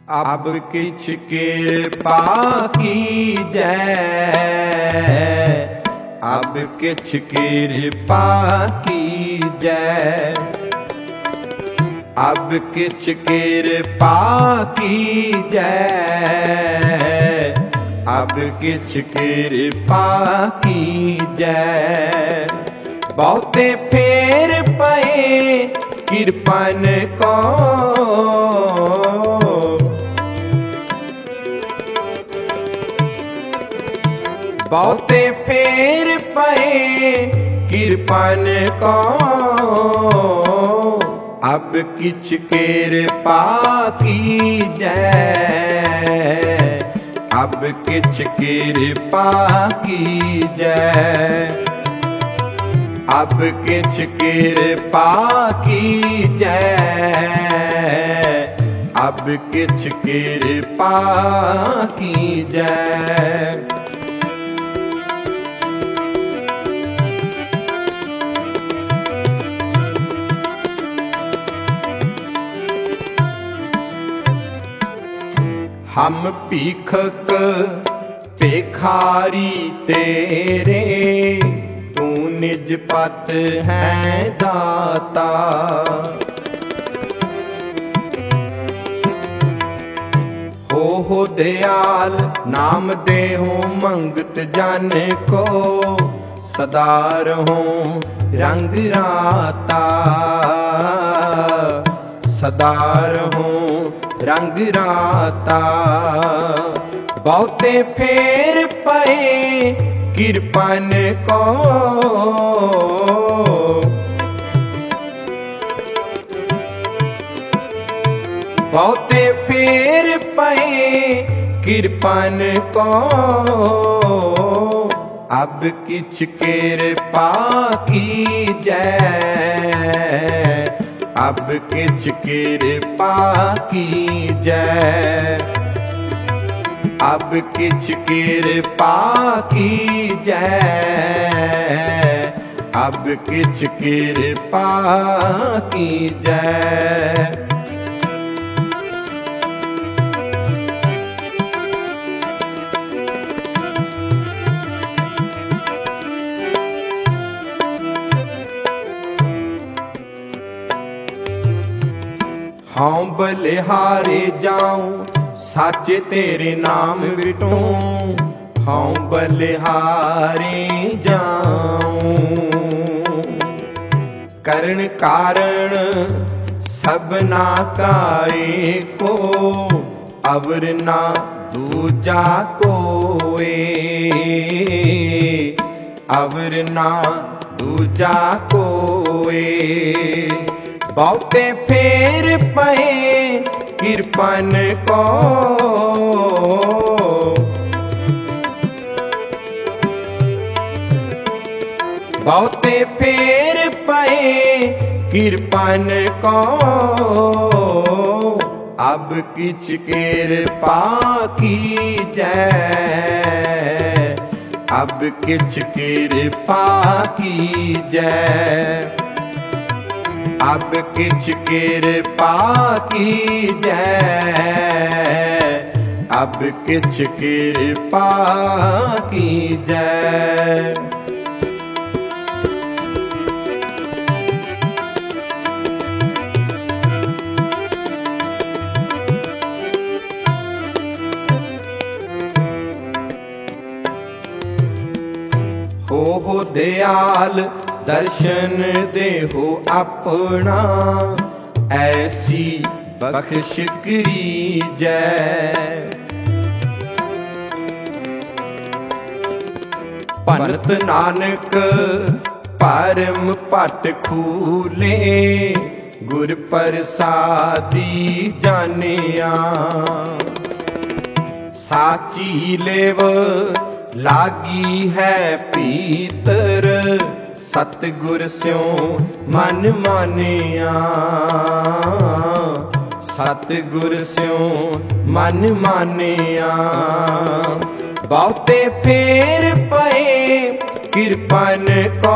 अब किछ कृपा कीजै, अब किछ कृपा कीजै, अब किछ कृपा कीजै, अब किछ कृपा कीजै। बहुते फेर पए कृपन को, बहुते फेर पए कृपन को, अब किछ कृपा कीजै, अब किछ कृपा कीजै, अब किछ कृपा कीजै, अब किछ कृपा कीजै। हम भीखक भिखारी तेरे, तू निज पत है दाता। हो दयाल नाम दे हो मंगत जन को, सदा रहो रंग राता, सदा रहो रंग राता। बहुते फेर पए कृपन को, बहुते फेर पए कृपन को, अब किछ कृपा कीजै, अब किछ कृपा कीजै, अब किछ कृपा कीजै, अब किछ कृपा कीजै। हाँ बलिहारे जाऊं सच तेरे नाम विटूं, हाँ बलिहारे जाऊं। करण कारण सबना काए को, अवर ना दूजा कोए, अवर ना दूजा कोए। बहुते फेर पए कृपन को, बहुते फेर पए कृपन को, अब किछ कृपा कीजै, अब किछ कृपा कीजै, अब किछ कृपा कीजै, अब किछ कृपा कीजै। हो दयाल दर्शन देहो अपना, ऐसी बख्श कीजै। पंत नानक परम पट खूले, गुर प्रसादी जानिया। साची लेव लागी है पीतर, सतगुर स्यों मन मानिया, सतगुर स्यों मन मानिया। बहुते फेर पए कृपन को,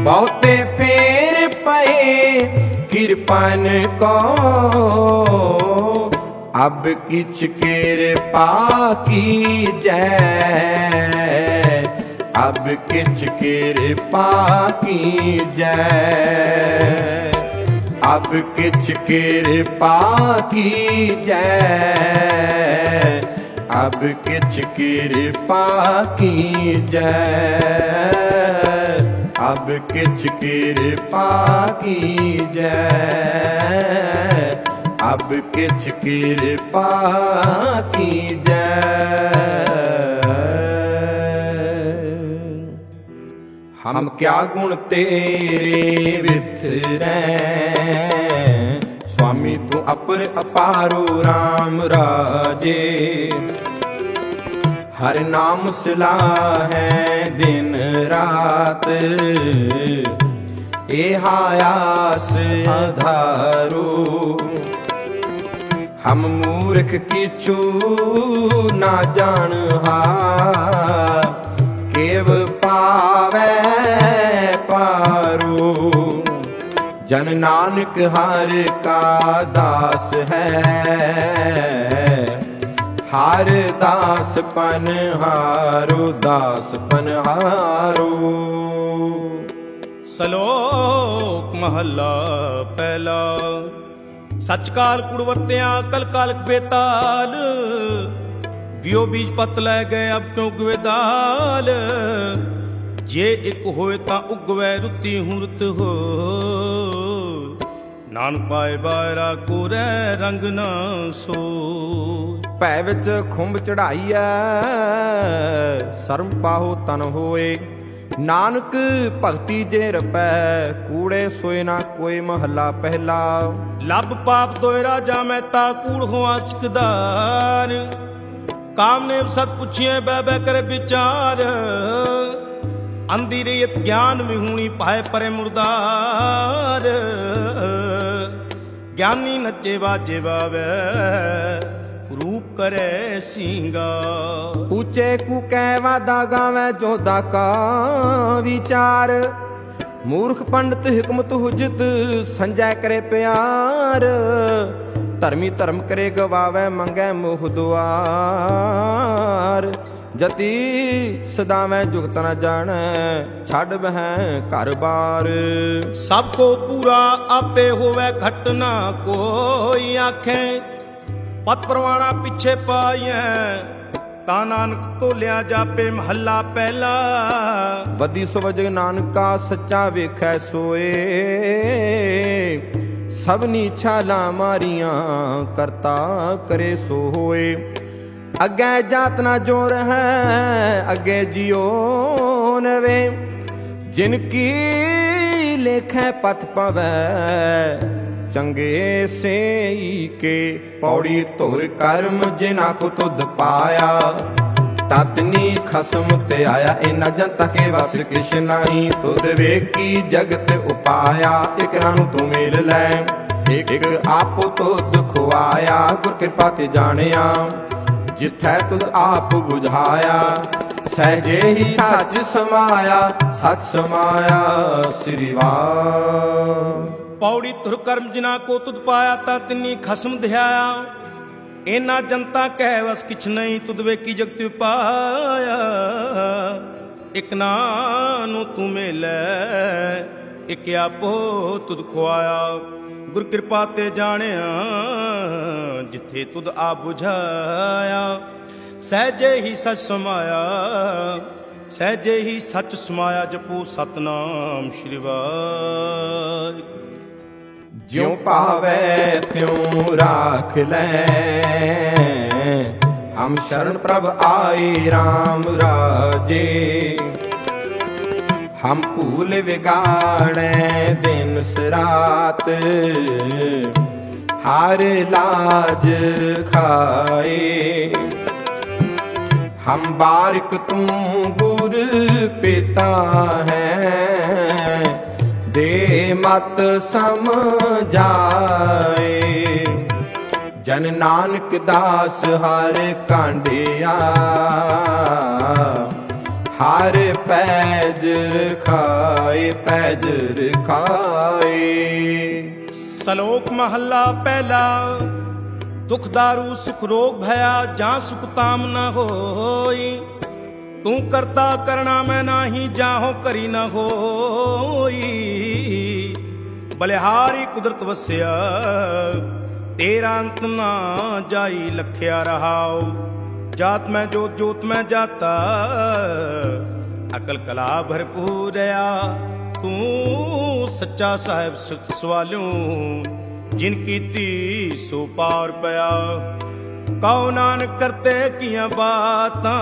बहुते फेर पए कृपन को, अब किछ कृपा कीजै, अब किछ कृपा कीजै, अब किछ कृपा कीजै, अब किछ कृपा कीजै, अब किछ कृपा कीजै, अब किछ कृपा कीजै। हम क्या गुण तेरे बिथरै, स्वामी तू अपर अपारो राम राजे। हर नाम सलाहै दिन रात, एहा आस आधारो। हम मूर्ख किछु ना जानहा, केव पावै पारो। जन नानक हर का दास है, हर दास पनहारो, दास पनहारो। सलोक महला पहला। सच काल कुड़ वरत्या कल कालक बेताल, बियो बीज पत लै गए अब क्यों उगवे दाल। जे एक होए तां उगवै रुती हूं रुत हो, नानक पाए बायरा कोरै रंग ना सो। भै विच खुंब चढ़ाईऐ, शर्म पाहो तन होए। नानक भगति जे रपै, कूड़े सोए ना कोई महला पहला। लब पाप दोए राजा महता, कूड़ होआ सिकदार। काम ने सत पुछिए बह बह करे विचार, अंधी रेत ज्ञान विहूणी पाए परे मुर्दार। ज्ञानी नचे बाजे बावे, रूप करे सिंगा। ऊंचे कू कहवा दागा में जोधा का विचार। मूर्ख पंडित हिकमत हुजत, संजय करे प्यार। धर्मी धर्म करे गवावे, मंगे मोह दुआर। जति सदावे जुगत न जाने, छड़ बह घर बार। सबको पूरा आपे होवे, घटना कोई आखे। पत परवाना पिछे पाइए, ता नानक तो लिया जापे महला पहला। वदी सवज नानका सच्चा वेखै सोए, सबनी छाला मारियां करता करे सो होए। अगे जात ना जोर है, अगे जियो नवे। जिनकी लेखै पथ पवै, चंगे से के। पौड़ी तोर कर्म जिना को तुध पाया, ततनी खसम ते आया। इना जनता के वस किश नहीं, तुद वेकी जगत उपाया। एक रानू तू मेल लै, एक आपो तुद खुआया। गुर कृपा ते जानिया, जिथै तुद आप बुझाया। सहजे ही सच समाया, सच समाया श्री वाह। पौड़ी तुर कर्म जिना को तुद पाया, ता तिन्नी खसम ध्याया। इना जनता कह वस किछ नहीं, तुद वे की जगत पाया। एक नानू तू मेलै, एक आपो तुद खुआया। गुर कृपा ते जानिया, जिथे तुद आ बुझाया। सहजे ही सच समाया, सहजे ही सच समाया। जपो सतनाम श्री वाहिगुरू। ज्यों पावै त्यों राख ले, हम शरण प्रभ आए राम राजे। हम भूल बिगाड़े दिन रात, हर लाज खाए। हम बारिक तू गुर पिता है, दे मत समझाए। जन नानक दास हर कांडिया, ਹਰ ਪੈਜ ਰਖਾਏ, ਪੈਜ ਰਖਾਏ। ਸਲੋਕ ਮਹੱਲਾ ਪਹਿਲਾ। ਦੁਖ ਦਾਰੂ ਸੁਖ ਰੋਗ ਭਇਆ, ਜਾਂ ਸੁਖ ਤਾਮ ਨ ਹੋਈ। ਤੂੰ ਕਰਤਾ ਕਰਣਾ ਮੈਂ ਨਾਹੀ, ਜਾਹੋ ਕਰੀ ਨ ਹੋਈ। ਬਲਿਹਾਰੀ ਕੁਦਰਤ ਵਸਿਆ, ਤੇਰਾ ਅੰਤ ਨਾ ਜਾਈ। ਲਖਿਆ ਰਹਾਉ ਜਾਤ ਮੈਂ ਜੋਤ, ਜੋਤ ਮੈਂ ਜਾਤਾ। ਅਕਲ ਕਲਾ ਭਰਪੂਰਿਆ, ਤੂੰ ਸੱਚਾ ਸਾਹਿਬ ਸੁਤ ਸਵਾਲਿਓ। ਜਿਨ ਕੀਤੀ ਸੋ ਪਾਰ ਪਿਆ, ਕਉ ਨਾਨਕ ਕਰਤੇ ਕੀਆਂ ਬਾਤਾਂ।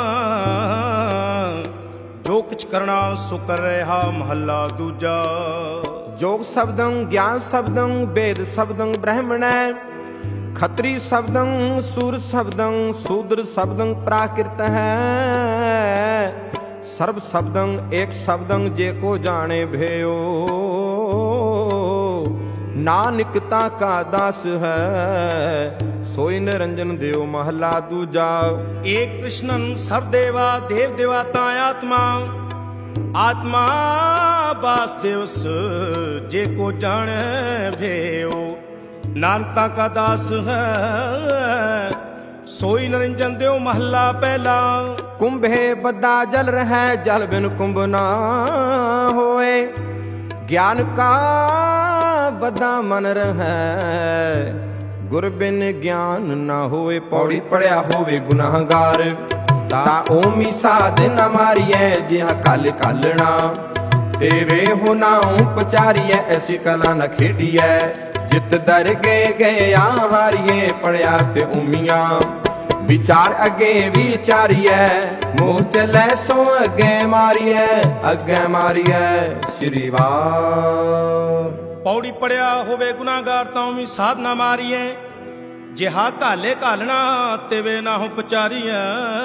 ਜੋ ਕੁਛ ਕਰਨਾ ਸੋ ਕਰ ਰਿਹਾ। ਮਹੱਲਾ ਦੂਜਾ। ਜੋਗ ਸ਼ਬਦੰ ਗਿਆਨ ਸ਼ਬਦੰ, ਵੇਦ ਸ਼ਬਦੰ ਬ੍ਰਹਮਣੈ। ਖੱਤਰੀ ਸ਼ਬਦੰ ਸੂਰ ਸ਼ਬਦੰ, ਸ਼ੂਦਰ ਸ਼ਬਦੰ ਪ੍ਰਾਕ੍ਰਿਤ ਹੈ। ਸਰਬ ਸ਼ਬਦੰ ਏਕ ਸ਼ਬਦੰ, ਜੇ ਕੋ ਜਾਣੇ ਭਇਓ। ਨਾਨਕ ਤਾ ਕਾ ਦਾਸ ਹੈ, ਸੋਈ ਨਿਰੰਜਨ ਦਿਓ। ਮਹੱਲਾ ਦੂਜਾ। ਏਕ ਕ੍ਰਿਸ਼ਨਨ ਸਰਬ ਦੇਵਾ, ਦੇਵ ਦੇਵਾਤਾ ਆਤਮਾ। ਆਤਮਾ ਵਾਸੁਦੇਵਸ, ਜੇ ਕੋ ਜਾਣੈ ਭਇਓ। ਨਾਨਕ ਤਾ ਕਾ ਦਾਸ ਹੈ, ਸੋਈ ਨਿਰੰਜਨ ਦਿਓ। ਮਹੱਲਾ ਪਹਿਲਾ। ਕੁੰਭੇ ਬੱਧਾ ਜਲ ਰਹਿ, ਜਲ ਬਿਨ ਕੁੰਭ ਨਾ ਹੋਏ। ਗਿਆਨ ਕਾ ਬੱਧਾ ਮਨ ਰਹਿ, ਗੁਰ ਬਿਨ ਗਿਆਨ ਨਾ ਹੋਏ। ਪੌੜੀ ਪੜਿਆ ਹੋਵੇ ਗੁਨਾਹਗਾਰ, ਤਾ ਓਮੀ ਸਾਧ ਨ ਮਾਰੀਐ। ਜਿਹਾ ਕਲ ਕਾਲਣਾ ਤੇ ਵੇ ਹੋ ਨਾਉ ਪਚਾਰੀਐ। ਐਸੀ ਕਲਾ ਨ ਖੇਡੀਐ, ਜਿਤ ਦਰ ਗਏ ਗਿਆ ਹਾਰੀਏ। ਪੜਿਆ ਤੇ ਉਮੀਆਂ ਵਿਚਾਰ ਅੱਗੇ ਵਿਚਾਰੀਐ। ਮੋਹ ਚੱਲੈ ਸੋ ਅੱਗੇ ਮਾਰੀਐ, ਅੱਗੇ ਮਾਰੀਐ। ਸ੍ਰੀ ਵਾਹਿ। ਪੌੜੀ ਪੜਿਆ ਹੋਵੇ ਗੁਨਾਹਗਾਰ, ਤਾਂ ਵੀ ਸਾਧ ਨਾ ਮਾਰੀਏ। ਜਿਹਾ ਘਾਲੇ ਘਾਲਣਾ ਤੇ ਵੇ ਨਾ ਹੋ ਪਚਾਰੀਐ।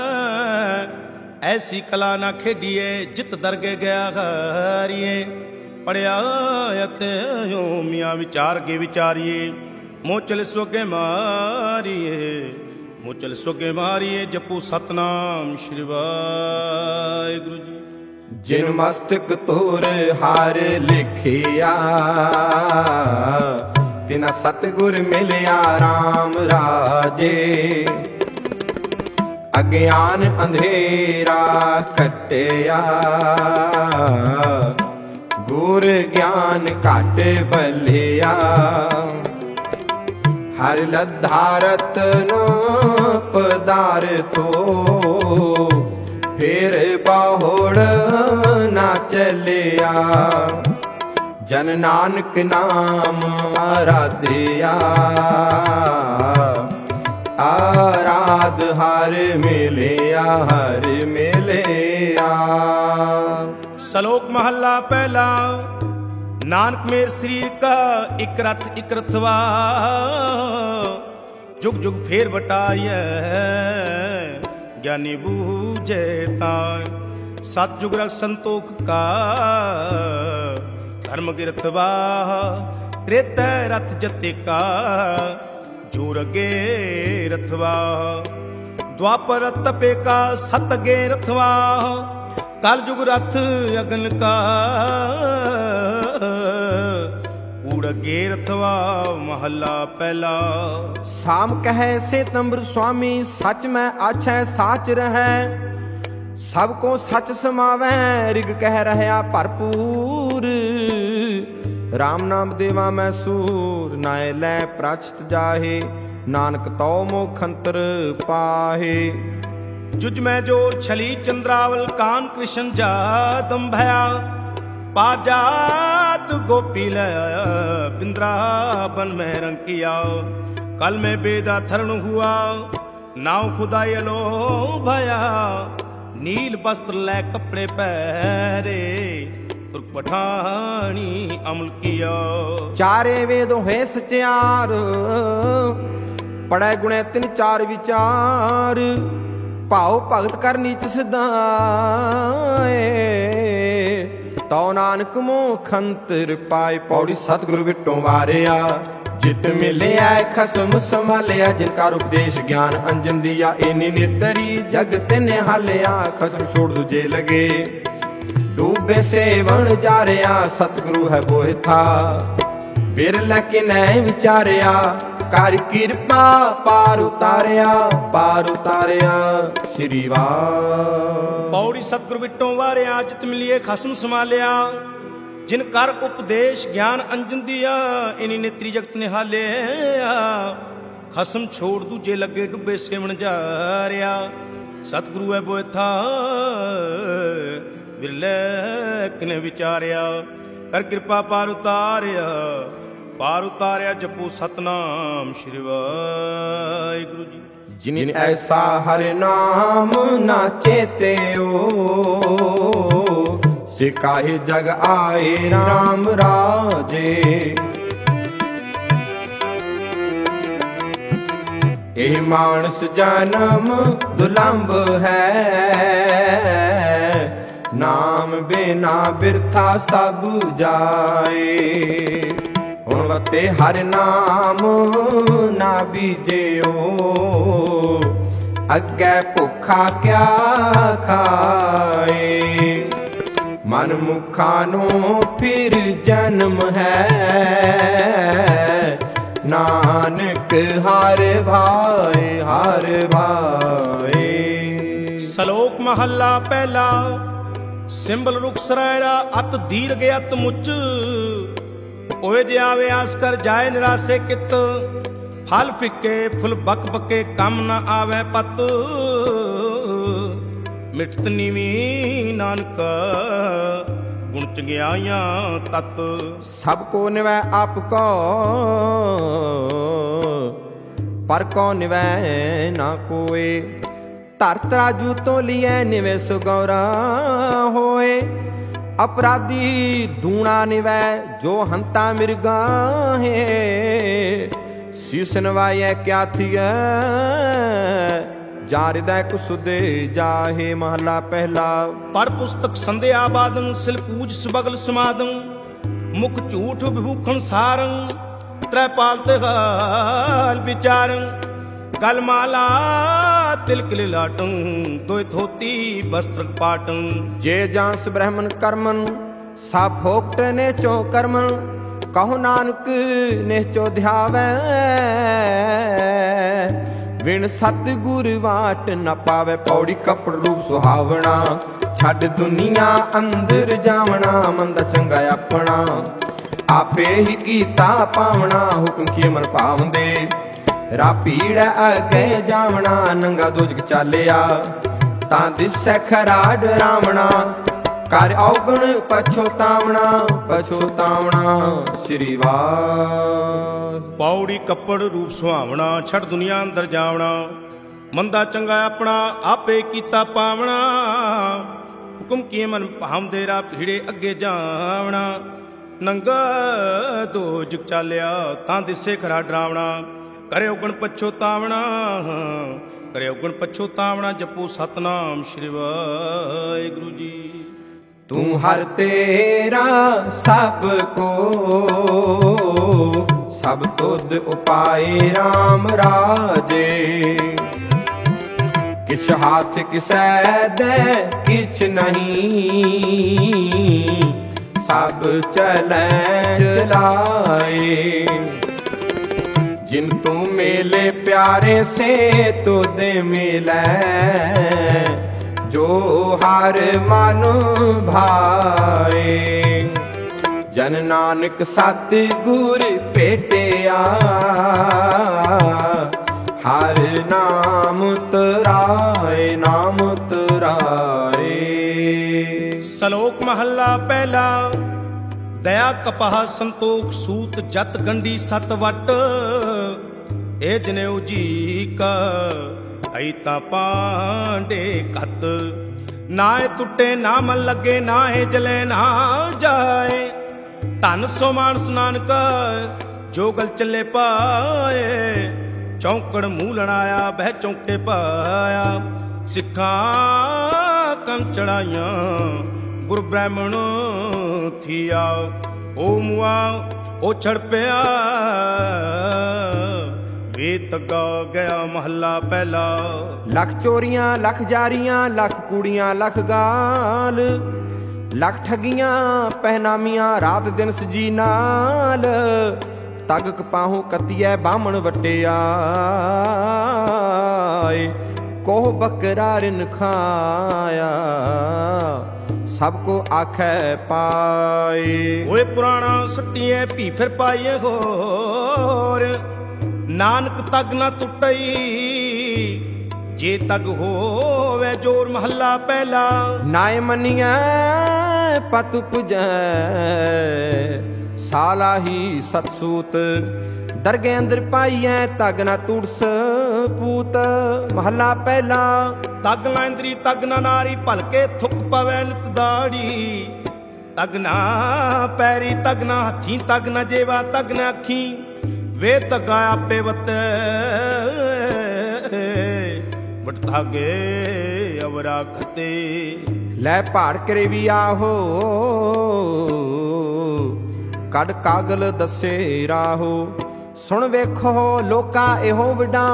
ਐਸੀ ਕਲਾ ਨਾ ਖੇਡੀਏ, ਜਿਤ ਦਰਗੇ ਗਿਆ ਹਾਰੀਏ। ਪੜਿਆ ਅਤੇ ਮੀਆਂ ਵਿਚਾਰ ਕੇ ਵਿਚਾਰੀਏ। ਮੋਚਲ ਸੋਗੇ ਮਾਰੀਏ, ਮੋਚਲ ਸੋਗੇ ਮਾਰੀਏ। ਜਪੂ ਸਤਨਾਮ ਸ਼੍ਰੀ ਵਾਹਿਗੁਰੂ ਜੀ। ਜਿਨ ਮਸਤਕ ਤੋਰ ਹਾਰ ਲਿਖਿਆ, ਤਿਨਾ ਸਤਿਗੁਰ ਮਿਲਿਆ ਰਾਮ ਰਾਜੇ। ਅਗਿਆਨ ਅੰਧੇਰਾ ਕੱਟਿਆ, ਗੁਰ ਗਿਆਨ ਘਟ ਬਲਿਆ। ਹਰਿ ਲੱਧਾ ਰਤਨ ਪਦਾਰਥੋ, ਫੇਰ ਬਾਹੁੜ ਨਾ ਚੱਲਿਆ। ਜਨ ਨਾਨਕ ਨਾਮ ਆਰਾਧਿਆ, ਆਰਾਧ ਹਰ ਮਿਲਿਆ, ਹਰ ਮਿਲਿਆ। ਸਲੋਕ ਮਹੱਲਾ ਪਹਿਲਾ। ਨਾਨਕ ਮੇਰ ਸਰੀਰ ਕਾ ਇਕ ਰਥ ਇਕ ਰਥਵਾ। ਜੁਗ ਜੁਗ ਫੇਰ ਵਟਾਈਐ, ਗਿਆਨੀ ਬੂਝੇ ਤਾਂ। ਸਤ ਜੁਗ ਰਖ ਸੰਤੋਖ ਕਾ, ਧਰਮ ਗਿਰਥਵਾ। ਤ੍ਰੇਤੈ ਰਥ ਜਤੇ ਕਾ, ਜੋਰ ਅਗੇ ਰਥਵਾ। ਦੁਆਪਰ ਤਪੇ ਕਾ, ਸਤ ਅਗੇ ਰਥਵਾ। ਕਲ ਜੁਗ ਰਥ ਅਗਨ ਕਾ, ਊੜ ਅਗੇ ਰਥਵਾ। ਮਹੱਲਾ ਪਹਿਲਾ। ਸਾਮ ਕਹੈ ਸੇਤੰਬਰ ਸੁਆਮੀ, ਸਚ ਮੈਂ ਆਛੈ ਸਾਚ ਰਹੈ। ਸਭ ਕੋ ਸਚ ਸਮਾਵੈ, ਰਿਗ ਕਹਿ ਰਹਿਆ ਭਰਪੂਰ। ਰਾਮ ਨਾਮ ਦੇਵਾ ਮੈਂ ਸੂਰ, ਨਾਇ ਲੈ ਪ੍ਰਾਚਿਤ ਜਾਹੇ। ਨਾਨਕ ਤਉ ਮੋਖ ਅੰਤਰ ਪਾਹੇ। ਜੁਜ ਮੈਂ ਜੋਰ ਛਲੀ ਚੰਦਰਾਵਲ, ਕਾਨ ਕ੍ਰਿਸ਼ਨ ਜਾਦਮ ਭਇਆ। पाजात गोपी लया बिंद्रावन में रंग किया। कल में बेदा थरण हुआ नाव खुदाई लो भया। नील वस्त्र ले कपड़े पहरे तुर्क पठानी अमल किया। चारे वेद है सचार पढ़े गुणे तिन चार विचार। भाव भगत कर नीच सिधाए तौ नानक मोह खंतर पाए। पौड़ी सतगुरु विटों वारिया ਜਿਤ ਮਿਲਿਆ ਖਸਮ ਸੰਭਾਲਿਆ, ਜਿਨ ਕਰ ਉਪਦੇਸ਼ ਗਿਆਨ ਅੰਜਨ ਦੀਆ। ਇਨੀ ਨਿਤਰੀ ਜਗਤ ਨਿਹਾਲਿਆ, ਖਸਮ ਛੋੜ ਦੂਜੇ ਲਗੇ। ਡੂਬੇ ਸੇਵਣ ਜਾ ਰਿਆ, ਸਤਿਗੁਰੂ ਹੈ ਬੋਹਿ ਥਾ। ਬਿਰਲਾ ਕਿਨੈ ਵਿਚਾਰਿਆ, ਕਰ ਕਿਰਪਾ ਪਾਰ ਉਤਾਰਿਆ, ਪਾਰ ਉਤਾਰਿਆ। ਸ੍ਰੀ ਵਾਹਿ ਪੌੜੀ ਸਤਿਗੁਰ ਵਿਟੋਂ ਵਾਰਿਆ, ਜਿਤ ਮਿਲਿਏ ਖਸਮ ਸੰਭਾਲਿਆ। ਜਿਨ ਕਰ ਉਪਦੇਸ਼ ਗਿਆਨ ਅੰਜਨ ਦੀਆ। ਇਨੀ ਨੇਤਰੀ ਜਗਤ ਨਿਹਾਲਿਆ, ਖਸਮ ਛੋੜ ਦੂਜੇ ਲੱਗੇ। ਡੁੱਬੇ ਸੇਵਣ ਜਾ ਰਿਆ, ਸਤਿਗੁਰੂ ਹੈ ਬੋਇ ਥਾ। ਬਿਰਲੇ ਕਿਨੇ ਵਿਚਾਰਿਆ, ਕਰ ਕਿਰਪਾ ਪਾਰ ਉਤਾਰਿਆ, ਪਾਰ ਉਤਾਰਿਆ। ਜਪੋ ਸਤਨਾਮ ਸ਼੍ਰੀ ਵਾਹਿਗੁਰੂ ਜੀ। ਜਿਨ ਐਸਾ ਹਰਿ ਨਾਮ ਨਾ ਚੇਤਿਓ, ਸਿਕਾਹੀ ਜਗ ਆਏ ਰਾਮ ਰਾਜੇ। ਇਹ ਮਾਨਸ ਜਨਮ ਦੁਲੰਭ ਹੈ, ਨਾਮ ਬਿਨਾ ਬਿਰਥਾ ਸਭ ਜਾਏ। ਹੁਣ ਵਤੇ ਹਰਿ ਨਾਮ ਨਾ ਬੀਜਿਓ, ਅੱਗੇ ਭੁੱਖਾ ਕਿਆ ਖਾਏ। ਮਨ ਮੁਖਾਂ ਨੂੰ ਫਿਰ ਜਨਮ ਹੈ, ਨਾਨਕ ਹਰ ਭਾਏ ਹਰ ਭਾਏ। ਸ਼ਲੋਕ ਮਹੱਲਾ ਪਹਿਲਾ। ਸਿੰਬਲ ਰੁਖ ਸਰਾਇਰਾ, ਅਤ ਦੀਰਘ ਅਤ ਮੁੱਚ। ਓਏ ਜੇ ਆਵੇ ਆਸ ਕਰ ਜਾਏ ਨਿਰਾਸੇ ਕਿਤ। ਫਲ ਫਿੱਕੇ ਫੁੱਲ ਬਕ ਬਕੇ, ਕੰਮ ਨਾ ਆਵੇ ਪਤ। ਮਿਠਤ ਨੀਵੀਂ ਨਾਨਕ, ਗੁਣ ਚੰਗਿਆਈਆਂ ਤਤ। ਸਭ ਕੋ ਨਿਵੈ ਆਪ ਕੋ, ਪਰ ਕੋ ਨਿਵੈ ਨਾ ਕੋਏ। ਧਰਤ ਰਾਜੂ ਤੋਂ ਲਿਐ ਨਿਵੇ ਸੁਗੌਰਾ ਹੋਏ। ਅਪਰਾਧੀ ਦੂਣਾ ਨਿਵੈ, ਜੋ ਹੰਤਾ ਮਿਰਗਾ ਹੈ। ਸੀਸ ਨਵਾਇਐ ਕਿਆ ਥੀਐ, ਜਾ ਹਿਰਦੈ ਕੁਸੁਦੇ ਜਾਹੇ। ਮਹਲਾ ਪਹਿਲਾ। ਪੜ ਪੁਸਤਕ ਸੰਧਿਆ ਬਾਦੰ, ਸਿਲ ਪੂਜ ਸੁਬਗਲ ਸਮਾਦੰ। ਮੁਖ ਝੂਠ ਵਿਭੂਖਣ ਸਾਰੰ, ਤ੍ਰੈ ਪਾਲ ਤੇ ਹਾਲ ਵਿਚਾਰੰ। ਗਲ ਮਾਲਾ ਤਿਲਕ ਲਿਲਾਟੰ, ਦੋਇ ਧੋਤੀ ਬਸਤਰ ਪਾਟੰ। ਜੇ ਜਾਂਸ ਬ੍ਰਹਮਨ ਕਰਮਨ, ਸਾ ਫੋਕਟ ਨੇਚੋ ਕਰਮਨ। ਕਹੋ ਨਾਨਕ ਨਿਹਚੋ ਧਿਆਵੈ, ਵਿਣ ਸਤਿਗੁਰ ਵਾਟ ਨ ਪਾਵੇ। ਪੌੜੀ ਕਪੜ ਰੂਪ ਸੁਹਾਵਣਾ, ਛੱਡ ਦੁਨੀਆ ਅੰਦਰ ਜਾਵਣਾ। ਮੰਦਾ ਚੰਗਾ ਆਪਣਾ, ਆਪੇ ਹੀ ਕੀਤਾ ਪਾਵਣਾ। ਹੁਕਮ ਕੀ ਮਨ ਭਾਵੰਦੇ, ਰਾ ਭੀੜ ਅਗੇ ਜਾਵਣਾ। ਨੰਗਾ ਦੋਜਕ ਚਾਲਿਆ, ਤਾਂ ਦਿਸੈ ਖਰਾ ਡਰਾਵਣਾ। ਕਰ ਔਗਣ ਪਛੋਤਾਵਣਾ, ਪਛੋਤਾਵਣਾ। ਸ੍ਰੀ ਵਾਹਿ ਪੌੜੀ ਕੱਪੜ ਰੂਪ ਸੁਹਾਵਣਾ, ਛੱਡ ਦੁਨੀਆ ਅੰਦਰ ਜਾਵਣਾ। ਮੰਦਾ ਚੰਗਾ ਆਪਣਾ, ਆਪੇ ਕੀਤਾ ਪਾਵਣਾ। ਹੁਕਮ ਕੀ ਮਨ ਭਾਵੰਦੇ, ਰਾ ਭੀੜੇ ਅੱਗੇ ਜਾਵਣਾ। ਨੰਗਾ ਦੋਜਕ ਚਾਲਿਆ, ਤਾਂ ਦਿਸੇ ਖਰਾ ਡਰਾਵਣਾ। ਕਰੇ ਔਗਣ ਪਛੋਤਾਵਣਾ, ਕਰੇ ਔਗਣ ਪਛੋਤਾਵਣਾ। ਜਪੋ ਸਤਨਾਮ ਸ਼੍ਰੀ ਵਾਹਿਗੁਰੂ ਜੀ। ਤੂੰ ਹਰ ਤੇਰਾ ਸਭ ਕੋ, ਸਭ ਤੁਧ ਉਪਾਏ ਰਾਮ ਰਾਜੇ। ਕਿਛ ਹਾਥ ਕਿਸੈ ਦੇ ਕਿਛ ਨਹੀਂ, ਸਭ ਚਲੈ ਚਲਾਏ। ਜਿਨ ਤੂੰ ਮੇਲੇ ਪਿਆਰੇ ਸੇ ਤੁਧ ਮਿਲੈ, ਜੋ ਹਰ ਮਨ ਭਾਏ। ਜਨ ਨਾਨਕ ਸਤਿਗੁਰ ਭੇਟਿਆ, ਹਰ ਨਾਮ ਤਰਾਏ ਨਾਮ ਤਰਾਏ। ਸ਼ਲੋਕ ਮਹੱਲਾ ਪਹਿਲਾ। ਦਇਆ ਕਪਾਹ ਸੰਤੋਖ ਸੂਤ, ਜਤ ਗੰਢੀ ਸਤ ਵਟ। ਇਹ ਜਨੇਊ ਜੀ ਕਾ ਅਈ ਤਾਂ ਪਾਂਡੇ ਘਤ। ਨਾਏ ਟੁੱਟੇ ਨਾ ਮਨ ਲੱਗੇ, ਨਾਏ ਜਲੇ ਨਾ ਜਾਏ। ਧਨ ਸੋ ਮਾਨਸ ਨਾਨਕ, ਜੋ ਗਲ ਚੱਲੇ ਪਾਏ। ਚੌਂਕੜ ਮੂਲਣ ਆਇਆ, ਬਹਿ ਚੌਂਕੇ ਪਾਇਆ। ਸਿੱਖਾਂ ਕੰਨ ਚੜਾਈਆਂ, ਗੁਰ ਬ੍ਰਾਹਮਣ ਥੀਆ। ਓ ਮੁਆ ਓ ਛੜ ਪਿਆ, ਵੇ ਤੱਗਾ ਗਿਆ ਮਹੱਲਾ ਪਹਿਲਾ। ਲੱਖ ਚੋਰੀਆਂ ਲੱਖ ਜਾਰੀਆਂ, ਲੱਖ ਕੂੜੀਆਂ ਲੱਖ ਗਾਲ, ਲੱਖ ਠੱਗੀਆਂ ਪਹਿਨਾਮੀਆਂ ਰਾਤ ਦਿਨ ਸਜੀ ਨਾਲ। ਤਗ ਕਪਾਹੋਂ ਕੱਤੀਐ ਬਾਹਮਣ ਵਟਿਆਏ, ਕੋਹ ਬੱਕਰਾ ਰਿਨ ਖਾਇਆ, ਸਭ ਕੋ ਆਖੈ ਪਾਏ। ਓਏ ਪੁਰਾਣਾ ਸੱਟੀਐ ਭੀ ਫਿਰ ਪਾਈਏ ਹੋਰ, ਨਾਨਕ ਤਗ ਨਾ ਟੁੱਟਈ ਜੇ ਤਗ ਹੋਵੇ ਜੋਰ। ਮਹੱਲਾ ਪਹਿਲਾ। ਨਾਏ ਮੰਨੀਐ ਪਤ ਪੁਜੈ, ਸਾਲਾਹੀ ਸਤਸੂਤ, ਦਰਗੇ ਅੰਦਰ ਪਾਈਐ ਤਗ ਨਾ ਤੁੜਸ ਪੂਤ। ਮਹੱਲਾ ਪਹਿਲਾ। ਤਗ ਨਾ ਇੰਦਰੀ ਤਗ ਨਾ ਨਾਰੀ, ਭਲਕੇ ਥੁੱਕ ਪਵੈ ਨਿਤ ਦਾੜੀ। ਤਗ ਨਾ ਪੈਰੀ ਤਗ ਨਾ ਹੱਥੀ, ਤਗ ਨਾ ਜੇਵਾ ਤਗ ਨਾ ਅੱਖੀ। ਵੇ ਤਗਾ ਆਪੇ ਵਤੈ ਬਟ ਧਾਗੇ ਅਵਰਾ ਖਤੇ। ਲੈ ਭਾੜ ਕਰੇ ਵੀ ਆਹੋ, ਕੱਢ ਕਾਗਲ ਦੱਸੇ ਰਾਹੋ। ਸੁਣ ਵੇਖੋ ਲੋਕਾ ਇਹੋ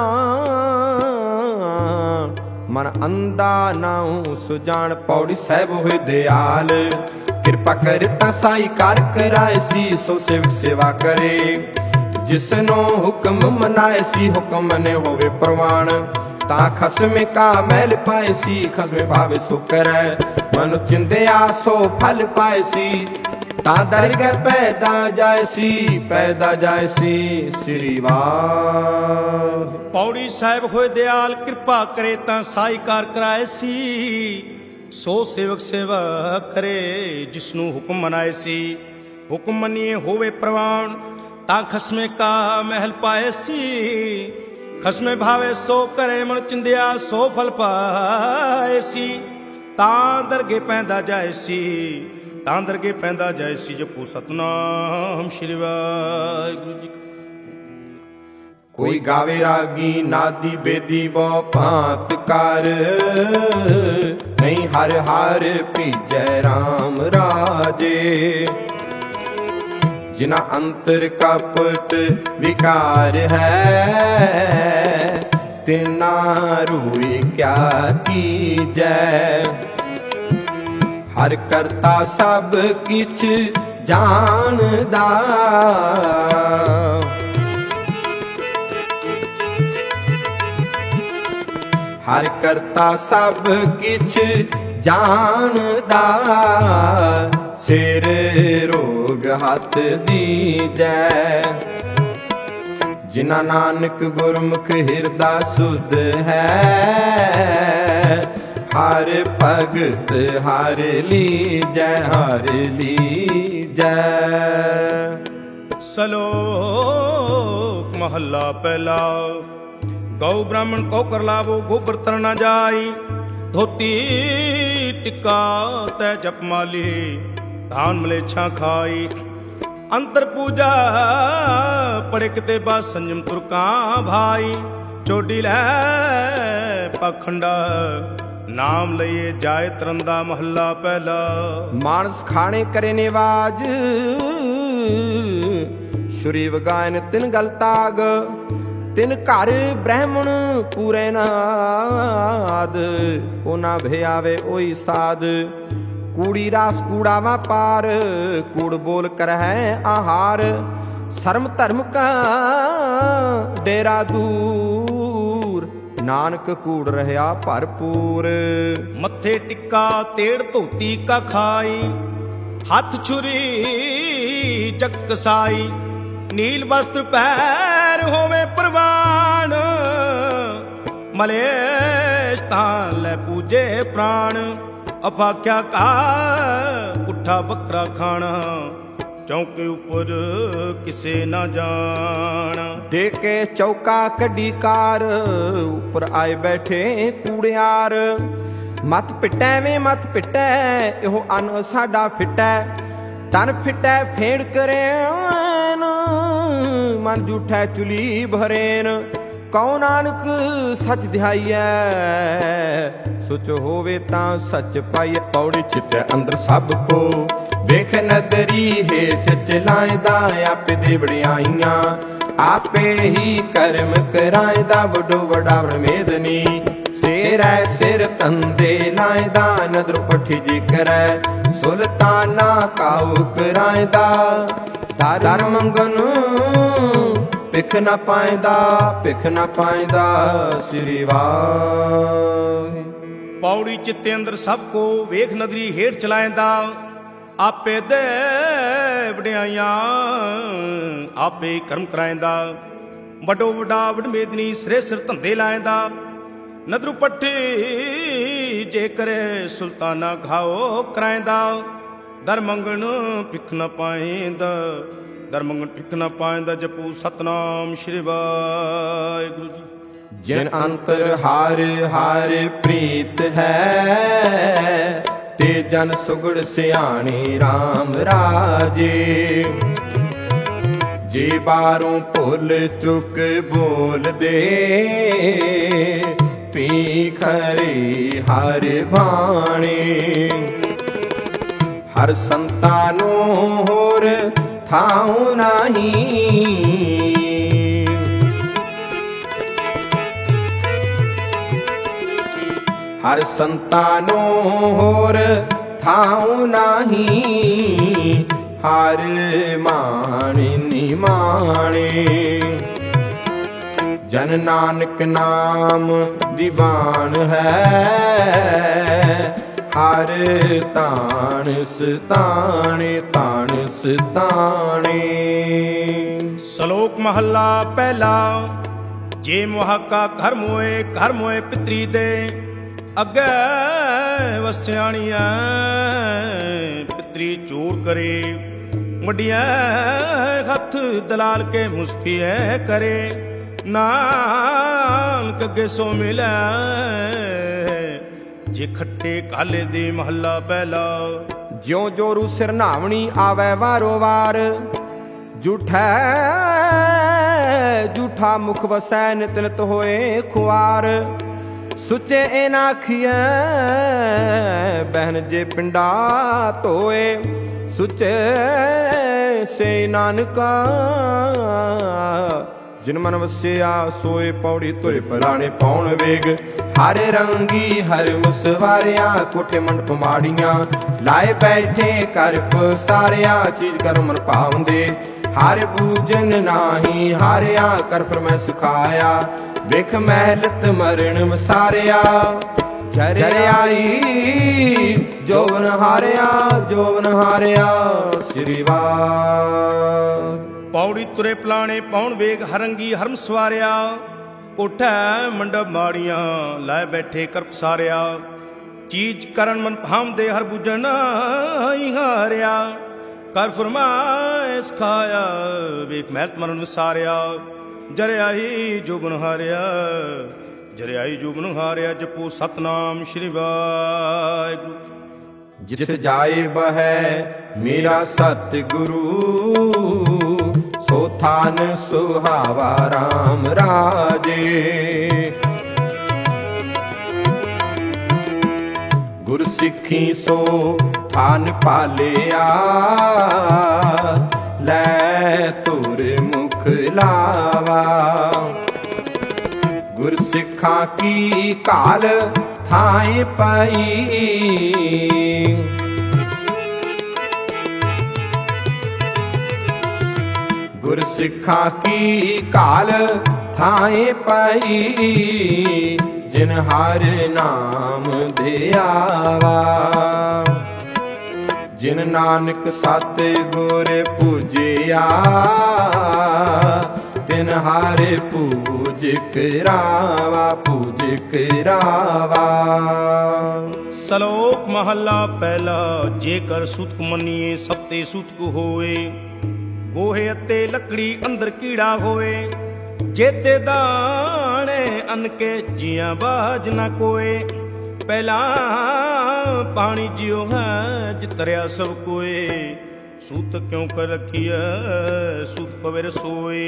ਵਿਡਾਣ, ਮਨ ਅੰਦਾ ਨਾਉ ਸੁਜਾਨ। ਪੌੜੀ ਸਾਹਿਬ ਹੋਏ ਦਿਆਲ, ਕਿਰਪਾ ਕਰ ਤਾਂ ਸਾਈ ਕਰ ਕਰਾਏ ਸੀ। ਸੋ ਸੇਵਕ ਸੇਵਾ ਕਰੇ, ਜਿਸਨੋਂ ਹੁਕਮ ਮਨਾਏ ਸੀ। ਹੁਕਮ ਮਨੇ ਹੋਵੇ ਪ੍ਰਵਾਨ, ਤਾਂ ਖਸਮੇ ਕਾ ਮੈਲ ਪਾਏ ਸੀ। ਖਸਮੇ ਭਾਵੇ ਸੋ ਕਰੈ, ਮਨੁ ਚਿੰਦਿਆ ਸੋ ਫਲ ਪਾਏ ਸੀ। ਤਾਂ ਦਰਗਹਿ ਪੈਦਾ ਜਾਏ ਸੀ, ਪੈਦਾ ਜਾਏ ਸੀ। ਸ੍ਰੀ ਵਾਹਿਗੁਰੂ। ਪੌੜੀ ਸਾਹਿਬ ਹੋਏ ਦਿਆਲ, ਕਿਰਪਾ ਕਰੇ ਤਾਂ ਸਾਈ ਕਾਰ ਕਰਾਏ ਸੀ। ਸੋ ਸੇਵਕ ਸੇਵਾ ਕਰੇ, ਜਿਸਨੂੰ ਹੁਕਮ ਮਨਾਏ ਸੀ। ਹੁਕਮ ਮੰਨੀਏ ਹੋਵੇ ਪ੍ਰਵਾਨ, ਤਾਂ ਖਸਮੇ ਕਾ ਮਹਿਲ ਪਾਏ ਸੀ। ਖਸਮੇ ਭਾਵੇ ਸੋ ਕਰੇ, ਮਨ ਚਿੰਦਿਆ ਸੋ ਫਲ ਪਾਏ ਸੀ। ਤਾਂ ਦਰਗੇ ਪੈਂਦਾ ਜਾਏ ਸੀ, ਤਾਂ ਦਰਗੇ ਪੈਂਦਾ ਜਾਏ ਸੀ। ਜਪੋ ਸਤਨਾਮ ਸ਼੍ਰੀ ਵਾਹਿਗੁਰੂ ਜੀ। ਕੋਈ ਗਾਵੇ ਰਾਗੀ ਨਾਦੀ ਬੇਦੀ ਬਹੁ ਭਾਂਤ ਕਰ, ਨਹੀਂ ਹਰ ਹਰ ਭੀਜੈ RAM ਰਾਜੇ। ਜਿਨਾ ਅੰਤਰ ਕਪਟ ਵਿਕਾਰ ਹੈ, ਤਿਨਾ ਰੂਈ ਕਿਆ ਕੀਜੈ। ਹਰ ਕਰਤਾ ਸਭ ਕਿਛ ਜਾਣਦਾ, ਹਰ ਕਰਤਾ ਸਭ ਕਿਛ ਜਾਣਦਾ। ਸਿਰ ਰੋਗ ਹੱਥ ਦੀਜੈ, ਜਿਨਾ ਨਾਨਕ ਗੁਰਮੁਖ ਹਿਰਦਾ ਸੁਧ ਹੈ। ਹਰ ਭਗਤ ਹਰ ਲੀਜੈ, ਹਰ ਲੀਜੈ। ਸਲੋਕ ਮਹੱਲਾ ਪਹਿਲਾ। ਗਊ ਬ੍ਰਾਹਮਣ ਕੋ ਕਰ ਲਾਵੋ, ਗੋਬਰ ਤਰ ਨਾ ਜਾਈ। ਧੋਤੀ ਟਿੱਕਾ ਤੈ ਜਪਮਾਲੀ, ਧਾਨ ਮਲੇਛਾਂ ਖਾਈ। ਅੰਤਰ ਪੂਜਾ ਪੜੇ ਕਿਤੇ ਬਾ, ਸੰਜਮ ਤੁਰਕਾਂ ਭਾਈ। ਚੋਡੀ ਲੈ ਪਖੰਡਾ, ਨਾਮ ਲਈਏ ਜਾਏ ਤਰੰਦਾ। ਮਹੱਲਾ ਪਹਿਲਾ। ਮਾਨਸ ਖਾਣੇ ਕਰੇ ਨਿਵਾਜ, ਸ਼ੁਰੀ ਵਗਾਇਨ ਤਿਨ ਗਲ ਤਾਗ। ਤਿਨ ਘਰ ਬ੍ਰਾਹਮਣ ਪੂਰੇ ਨਾਦ, ਉਹਨਾਂ ਭਿਆਵੇ ਉਹੀ ਸਾਧ। ਕੂੜੀ ਰਾਸ ਕੂੜਾ ਵਾਪਾਰ, ਕੂੜ ਬੋਲ ਕਰਹਿ ਆਹਾਰ। ਸ਼ਰਮ ਧਰਮ ਕਾ ਡੇਰਾ ਦੂਰ, ਨਾਨਕ ਕੂੜ ਰਹਿਆ ਭਰਪੂਰ। ਮੱਥੇ ਟਿੱਕਾ ਤੇੜ ਧੋਤੀ ਕਾ ਖਾਈ। ਹੱਥ ਛੁਰੀ ਜਗਤ ਕਸਾਈ। ਨੀਲ ਵਸਤਰ ਪੈਰ ਹੋਵੇ ਪ੍ਰਵਾਨ। ਮਲੇਸ਼ ਤਾਂ ਲੈ ਪੂਜੇ ਪ੍ਰਾਣ। ਅਪਾਖਿਆ ਕਾ ਪੁੱਠਾ ਬੱਕਰਾ ਖਾਣਾ। ਚੌਂਕੇ ਉੱਪਰ ਕਿਸੇ ਨਾ ਜਾਣਾ। ਦੇ ਕੇ ਚੌਕਾ ਕੱਢੀ ਕਾਰ, ਉੱਪਰ ਆਏ ਬੈਠੇ ਕੂੜਿਆਰ। ਮਤ ਪਿੱਟੈ ਵੇ ਮਤ ਪਿੱਟੈ, ਇਹੋ ਅੰਨ ਸਾਡਾ ਫਿੱਟੈ। ਤਨ ਫਿੱਟੈ ਫੇੜ ਕਰੇਨ, ਮਨ ਜੂਠੈ ਚੁਲੀ ਭਰੇਨ। ਕਉ ਨਾਨਕ ਸੱਚ ਧਿਆਈਐ, ਸੁਚ ਹੋਵੇ ਤਾਂ ਸੱਚ ਪਾਈਐ। ਪੌੜੀ ਚਿੱਟੈ ਅੰਦਰ ਸਭ ਕੋ, ਵੇਖ ਨਦਰੀ ਹੇਠ ਚਲਾਇਦਾ। ਆਪੇ ਦੇ ਵਡਿਆਈਆਂ आपे ही कर्म करायदा वडो वडा ब्रह्मेदनी सेरै सिर तंदे लायदा नदर पठी जी करै सुल्ताना काऊ करायदा दर मंगन भिख न पाइंदा भिख न पाइंदा श्री वाहे। पौड़ी चित्ते अंदर सब को वेख नदरी हेठ चलाइंदा आपे दे वड्याइयां आपे कर्म कराइंदा वडो वडा वडमेदनी सिरे सिर धंधे लाइंदा नदरू पट्टी जे करे सुल्ताना घाओ कराइंदा दर मंगण भिख न पाइंदा दर मंगण भिख न पाइंदा जपू सतनाम श्री वाहिगुरू जी। जिन अंतर हार हार प्रीत है ते जन सुगड़ सियाणी राम राजे जे बारों भुल चुक बोल दे पी खरे हर भाणे हर संतानो होर थाऊ नहीं हर संतानो होर थाऊ नाही हर माणी निमाणे जन नानक नाम दीवान है हर ताण सताणे ताण सताणे। श्लोक महला पहला जे मुहाका घर मोए पितरी दे अगे वस्याणिया पितरी चोर करे वड्डिया हथ दलाल के मुस्फिया करे नानक अगे सो मिला जे खट्टे काले दे महला पहला। ज्यों जोरू सिर नावणी आवे वारो वार झूठा झूठा मुख वसै नित नित होए खुआर सुचे एना आखिए बहन जे पिंडा धोए सुचे से नानका जिन मन वसिया सोए पौड़ी तुर पराणे पौण वेग हर रंगी हर मुसवारिया कोठे मंडप माड़ियां लाए बैठे कर पसारिया चीज कर मन पाउंदे हर पूजन नाही हारिया कर पर मैं सुखाया विख महलत मरण वसारिया चरियाई जोवन हारिया श्री वाह। पौड़ी तुरे पलाणे पौण वेग हरंगी हरम सवारिया कोठा मंडप माड़ियां लाए बैठे कर पसारिया चीज करन मन भावदे हर बुझन हारिया कर फरमाए सिखाया वेख महलत मरण वसारिया जरियाई जोगन हारिया जरियाई जोगन हारिया जपो सतनाम श्री वाहिगुरू। जित जाए बह मेरा सतगुरु सो थान सुहावा राम राजे गुर सिखी सो थान पालिया लै तुर मुख लावा गुर सिखा की काल थाए पाई गुर सिखा की काल थाए पाई जिन हर नाम धियावा जिन नानक सत गुर पूजिया तिन हर पूज करावा। श्लोक महला पहला जेकर सुतक मनिए सत्ते सुतक होए गोहे अते लकड़ी अंदर कीड़ा होए जेते दाने अन के जिया बाज न कोए पहला पानी जियो है जितरिया सब कोए सूत क्यों कर रखिए सूत पवेर सोए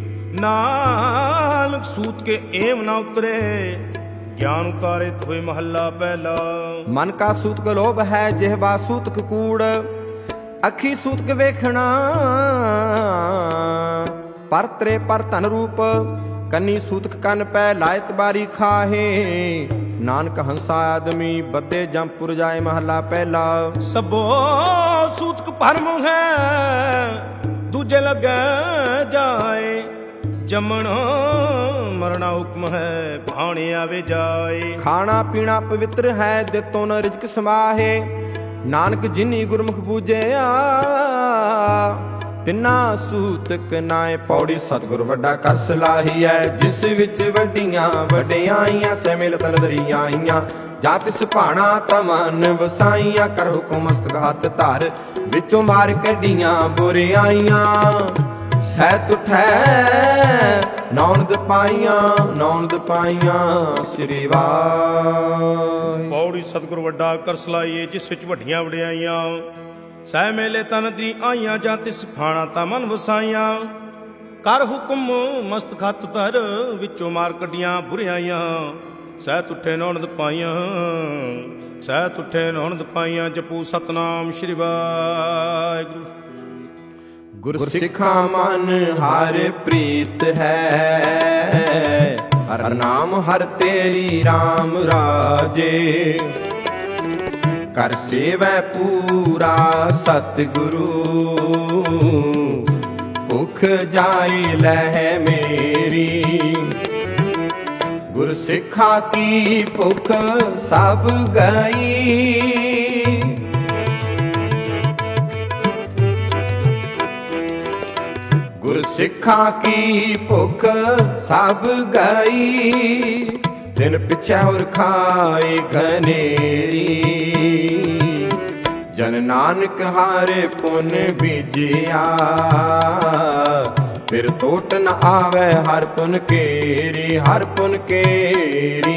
नानक सूत के एम ना उतरे ज्ञान उतारे धोए महला पहला। मन का सूतक लोभ है जिहवा सूतक कूड़ अखी सूतक वेखना ਪਰ ਤਰੇ ਪਰ ਧਨ ਰੂਪ, ਕੰਨੀ ਸੂਤਕ ਕੰਨ ਪੈ ਲਾਇਤ ਬਾਰੀ ਖਾਹੇ। ਨਾਨਕ ਹੰਸਾ ਆਦਮੀ ਬੱਦੇ ਜੰਪੁਰ ਜਾਏ ਮਹੱਲਾ ਪਹਿਲਾ। ਸਭੋ ਸੂਤਕ ਭਰਮ ਹੈ ਦੂਜੇ ਲੱਗੇ ਜਾਏ, ਜੰਮਣ ਮਰਨਾ ਹੁਕਮ ਹੈ ਭਾਣੇ ਆਵੇ ਜਾਏ। ਖਾਣਾ ਪੀਣਾ ਪਵਿੱਤਰ ਹੈ ਦਿੱਤੋਂ ਨ ਰਿਜਕ ਸਮਾਹੇ, ਨਾਨਕ ਜਿਨੀ ਗੁਰਮੁਖ ਬੂਝਿਆ ਤਿੰਨਾ ਸੂਤਕ ਨਾਏ। ਪੌੜੀ ਸਤਿਗੁਰ ਵੱਡਾ ਕਰ ਸਲਾਹੀ ਹੈ, ਜਿਸ ਵਿੱਚ ਵੱਡੀਆਂ ਵਡਿਆਈਆਂ ਸੇ ਮਿਲਤ ਨਜ਼ਰੀਆਂ ਆਈਆਂ। ਜਾਂ ਤਿਸ ਭਾਣਾ ਤਮਨ ਵਸਾਈਆਂ, ਕਰ ਹੁਕਮ ਮਸਤਕ ਹੱਥ ਧਰ, ਵਿੱਚੋਂ ਮਾਰ ਕੱਢੀਆਂ ਬੁਰਿਆਈਆਂ। ਸਹਿਤ ਉਠੈ ਨੌਨਦ ਪਾਈਆਂ, ਨੌਨਦ ਪਾਈਆਂ ਸ੍ਰੀ ਵਾਹਿ। ਪੌੜੀ ਸਤਿਗੁਰ ਵੱਡਾ ਕਰ ਸਲਾਹੀਏ, ਜਿਸ ਵਿੱਚ ਵੱਡੀਆਂ ਵਡਿਆਈਆਂ ਸਹਿ ਮੇਲੇ ਤਨ ਦੀ ਆਈਆਂ। ਜਾਂ ਤਿਸ ਫਾਣਾ ਤਾਂ ਮਨ ਵਸਾਈਆਂ, ਕਰ ਹੁਕਮ ਮਸਤਕ ਹੱਥ ਧਰ, ਵਿੱਚੋਂ ਮਾਰ ਕੱਢੀਆਂ ਬੁਰਿਆਈਆਂ। ਸਹਿਤ ਉਠੇ ਨੌਨਦ ਪਾਈਆਂ, ਸਹਿਤ ਉਠੇ ਨੌਨਦ ਪਾਈਆਂ। ਜਪੂ ਸਤਨਾਮ ਸ੍ਰੀ ਵਾਹਿਗੁਰੂ। ਗੁਰਸਿੱਖਾਂ ਮਨ ਹਰ ਪ੍ਰੀਤ ਹੈ, ਹਰ ਨਾਮ ਹਰ ਤੇਰੀ RAM ਰਾਜੇ। ਕਰ ਸੇਵੈ ਪੂਰਾ ਸਤਿਗੁਰੂ, ਭੁਖ ਜਾਈ ਲਹਿ ਮੇਰੀ। ਗੁਰਸਿੱਖਾਂ ਕੀ ਭੁਖ ਸਭ ਗਈ, ਗੁਰਸਿੱਖਾਂ ਕੀ ਭੁਖ ਸਭ ਗਈ। ਦਿਨ ਪਿਛੈ ਹੋਰ ਖਾਏ ਘਨੇਰੀ, ਜਨ ਨਾਨਕ ਹਾਰੇ ਪੁੰਨ ਬੀਜਿਆ। ਫਿਰ ਟੋਟ ਨ ਆਵੈ ਹਰ ਪੁਨ ਕੇਰੀ, ਹਰ ਪੁਨ ਕੇਰੀ।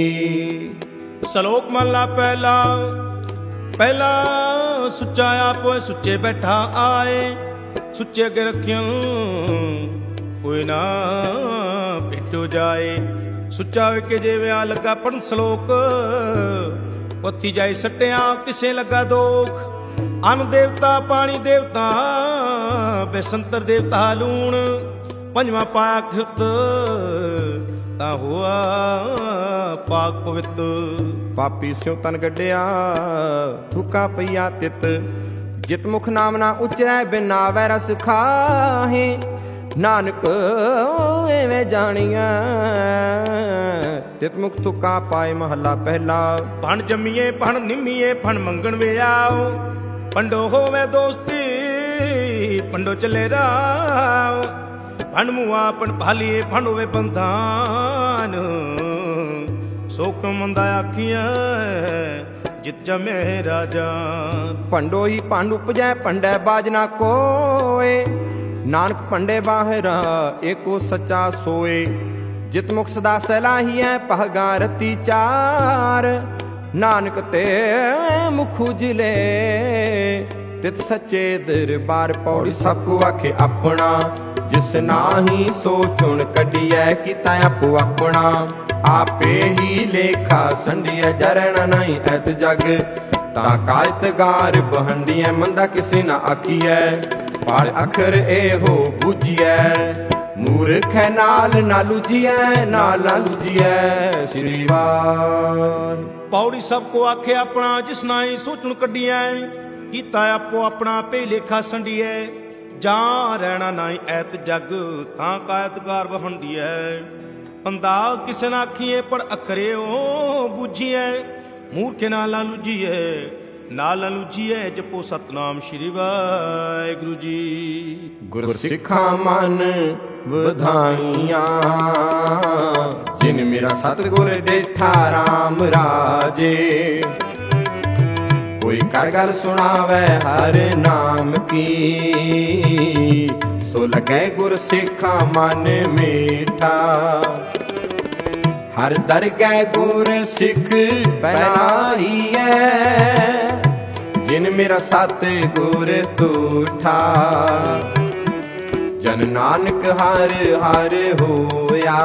ਸ਼ਲੋਕ ਮਹਲਾ ਪਹਿਲਾ। ਪਹਿਲਾ ਸੁੱਚਾ ਆਪੋ ਸੁੱਚੇ ਬੈਠਾ ਆਏ, ਸੁੱਚੇ ਅੱਗੇ ਰੱਖਿਓ ਕੋਈ ਨਾ ਭੇਟੋ ਜਾਏ। ਸੁੱਚਾ ਵੇਖੇ ਜੇ ਆ ਲੱਗਾ ਪੜਨ ਸ਼ਲੋਕ, ਉੱਥੀ ਜਾਈ ਸੱਟਿਆ ਕਿਸੇ ਲੱਗਾ ਦੋਖ। ਅੰਨ ਦੇਵਤਾ ਪਾਣੀ ਦੇਵਤਾ ਬੇਸੰਤਰ ਦੇਵਤਾ ਲੂਣ, ਪੰਜਵਾਂ ਪਾਇਆ ਖਿਤ ਤਾਂ ਹੋਆ ਪਾਕ ਪਵਿੱਤ। ਪਾਪੀ ਸਿਉ ਤਨ ਗੱਡਿਆ ਥੁਕਾ ਪਈਆ ਤਿਤ, ਜਿਤ ਮੁਖ ਨਾਮ ਨਾ ਉਚਰੈ ਬਿਨ ਨਾਵੈ ਰਸ ਖਾਹੇ। ਨਾਨਕ ਐਵੇਂ ਜਾਣੀਐ ਤਿਤ ਮੁਖ ਤੁਕਾ ਪਾਏ ਮਹੱਲਾ ਪਹਿਲਾ। ਭਣ ਜੰਮੀਏ ਭਣ ਨਿੰਮੀਏ ਭਣ ਮੰਗਣ ਵੇ ਆਓ, ਪੰਡੋ ਹੋਵੇ ਦੋਸਤੀ ਪੰਡੋ ਚੱਲੇ ਰਾਓ। ਭਣ ਮੁਆ ਭਣ ਭਾਲੀਏ ਭਣ ਹੋਵੇ ਬੰਧਾਨ, ਸੋਕ ਮੰਦਾ ਆਖੀਆਂ ਜਿਤ ਜਮੇ ਰਾਜਾ। ਭੰਡੋ ਹੀ ਭੰਡ ਉਪਜੈ ਭੰਡੈ ਬਾਜ ਨਾ ਕੋਏ, ਨਾਨਕ ਭੰਡੇ ਬਾਹਿਰਾ ਏਕੋ ਸੱਚਾ ਸੋਏ। ਜਿਤ ਮੁਖ ਸਦਾ ਸਲਾਹੀਐ ਪਹਗਾ ਰਤੀ ਚਾਰ, ਨਾਨਕ ਤੇ ਮੁਖ ਉਜਲੇ ਤਿਤ ਸੱਚੇ ਦਰਬਾਰ। ਪੌੜੀ ਸਭ ਕੋ ਆਖੇ ਆਪਣਾ, ਜਿਸ ਨਾਹੀ ਸੋ ਚੁਣ ਕੱਢੀਐ ਕੀਤਾ ਆਪੋ ਆਪਣਾ। ਆਪੇ ਹੀ ਲੇਖਾ ਸੰਡੀਐ ਜਰਣ ਨਹੀਂ ਐਤ ਜਗ, ਤਾਂ ਕਾਇਤ ਗਾਰ ਬਹੰਡੀਐ ਮੰਦਾ ਕਿਸੇ ਨਾ ਆਖੀਐ। ਪਾਲ ਅਖਰ ਇਹੋ ਬੂਝੀਐ, ਮੂਰਖ ਨਾਲ ਨਾ ਲੁਜੀਐ, ਨਾਲ ਨਾ ਲੁਜੀਐ ਸ੍ਰੀ ਵਾਹਿ। ਪੌੜੀ ਸਭ ਕੋ ਆਖੇ ਆਪਣਾ, ਜਿਸ ਨਾਹੀ ਸੋਚਣ ਕੱਢੀਐ ਕੀਤਾ ਆਪੋ ਆਪਣਾ। ਆਪੇ ਲੇਖਾ ਸੰਡੀਐ ਜਾਂ ਰਹਿਣਾ ਨਾਹੀ ਐਤ ਜਗ, ਤਾਂ ਕਾਇਤ ਗਾਰ ਬਹੰਡੀਐ। ਬੰਦਾ ਕਿਸੇ ਨਾ ਆਖੀਏ ਪਰ ਅਖਰੇ ਉਹ ਬੂਝੀਐ, ਮੂਰਖ ਨਾਲ ਨਾ ਲੁਜੀਐ, ਨਾਲ ਨਾ ਲੁਜੀਐ। ਜਪੋ ਸਤਨਾਮ ਸ੍ਰੀ ਵਾਹਿਗੁਰੂ ਜੀ। ਗੁਰਸਿੱਖਾਂ ਮਨ ਵਧਾਈਆਂ, ਜਿਨ ਮੇਰਾ ਸਤਿਗੁਰ ਡੇਠਾ RAM ਰਾਜੇ। ਕੋਈ ਕਰ ਗੱਲ ਸੁਣਾਵੇ ਹਰ ਨਾਮ ਕੀ, ਸੋ ਲਗੈ ਗੁਰਸਿੱਖਾਂ ਮਨ ਮੀਠਾ। ਹਰ ਦਰਗਹਿ ਗੁਰ ਸਿੱਖ ਬਣਾਈਐ, ਜਿਨ ਮੇਰਾ ਸਤਿਗੁਰ ਤੂਠਾ। ਜਨ ਨਾਨਕ ਹਰ ਹਰ ਹੋਇਆ,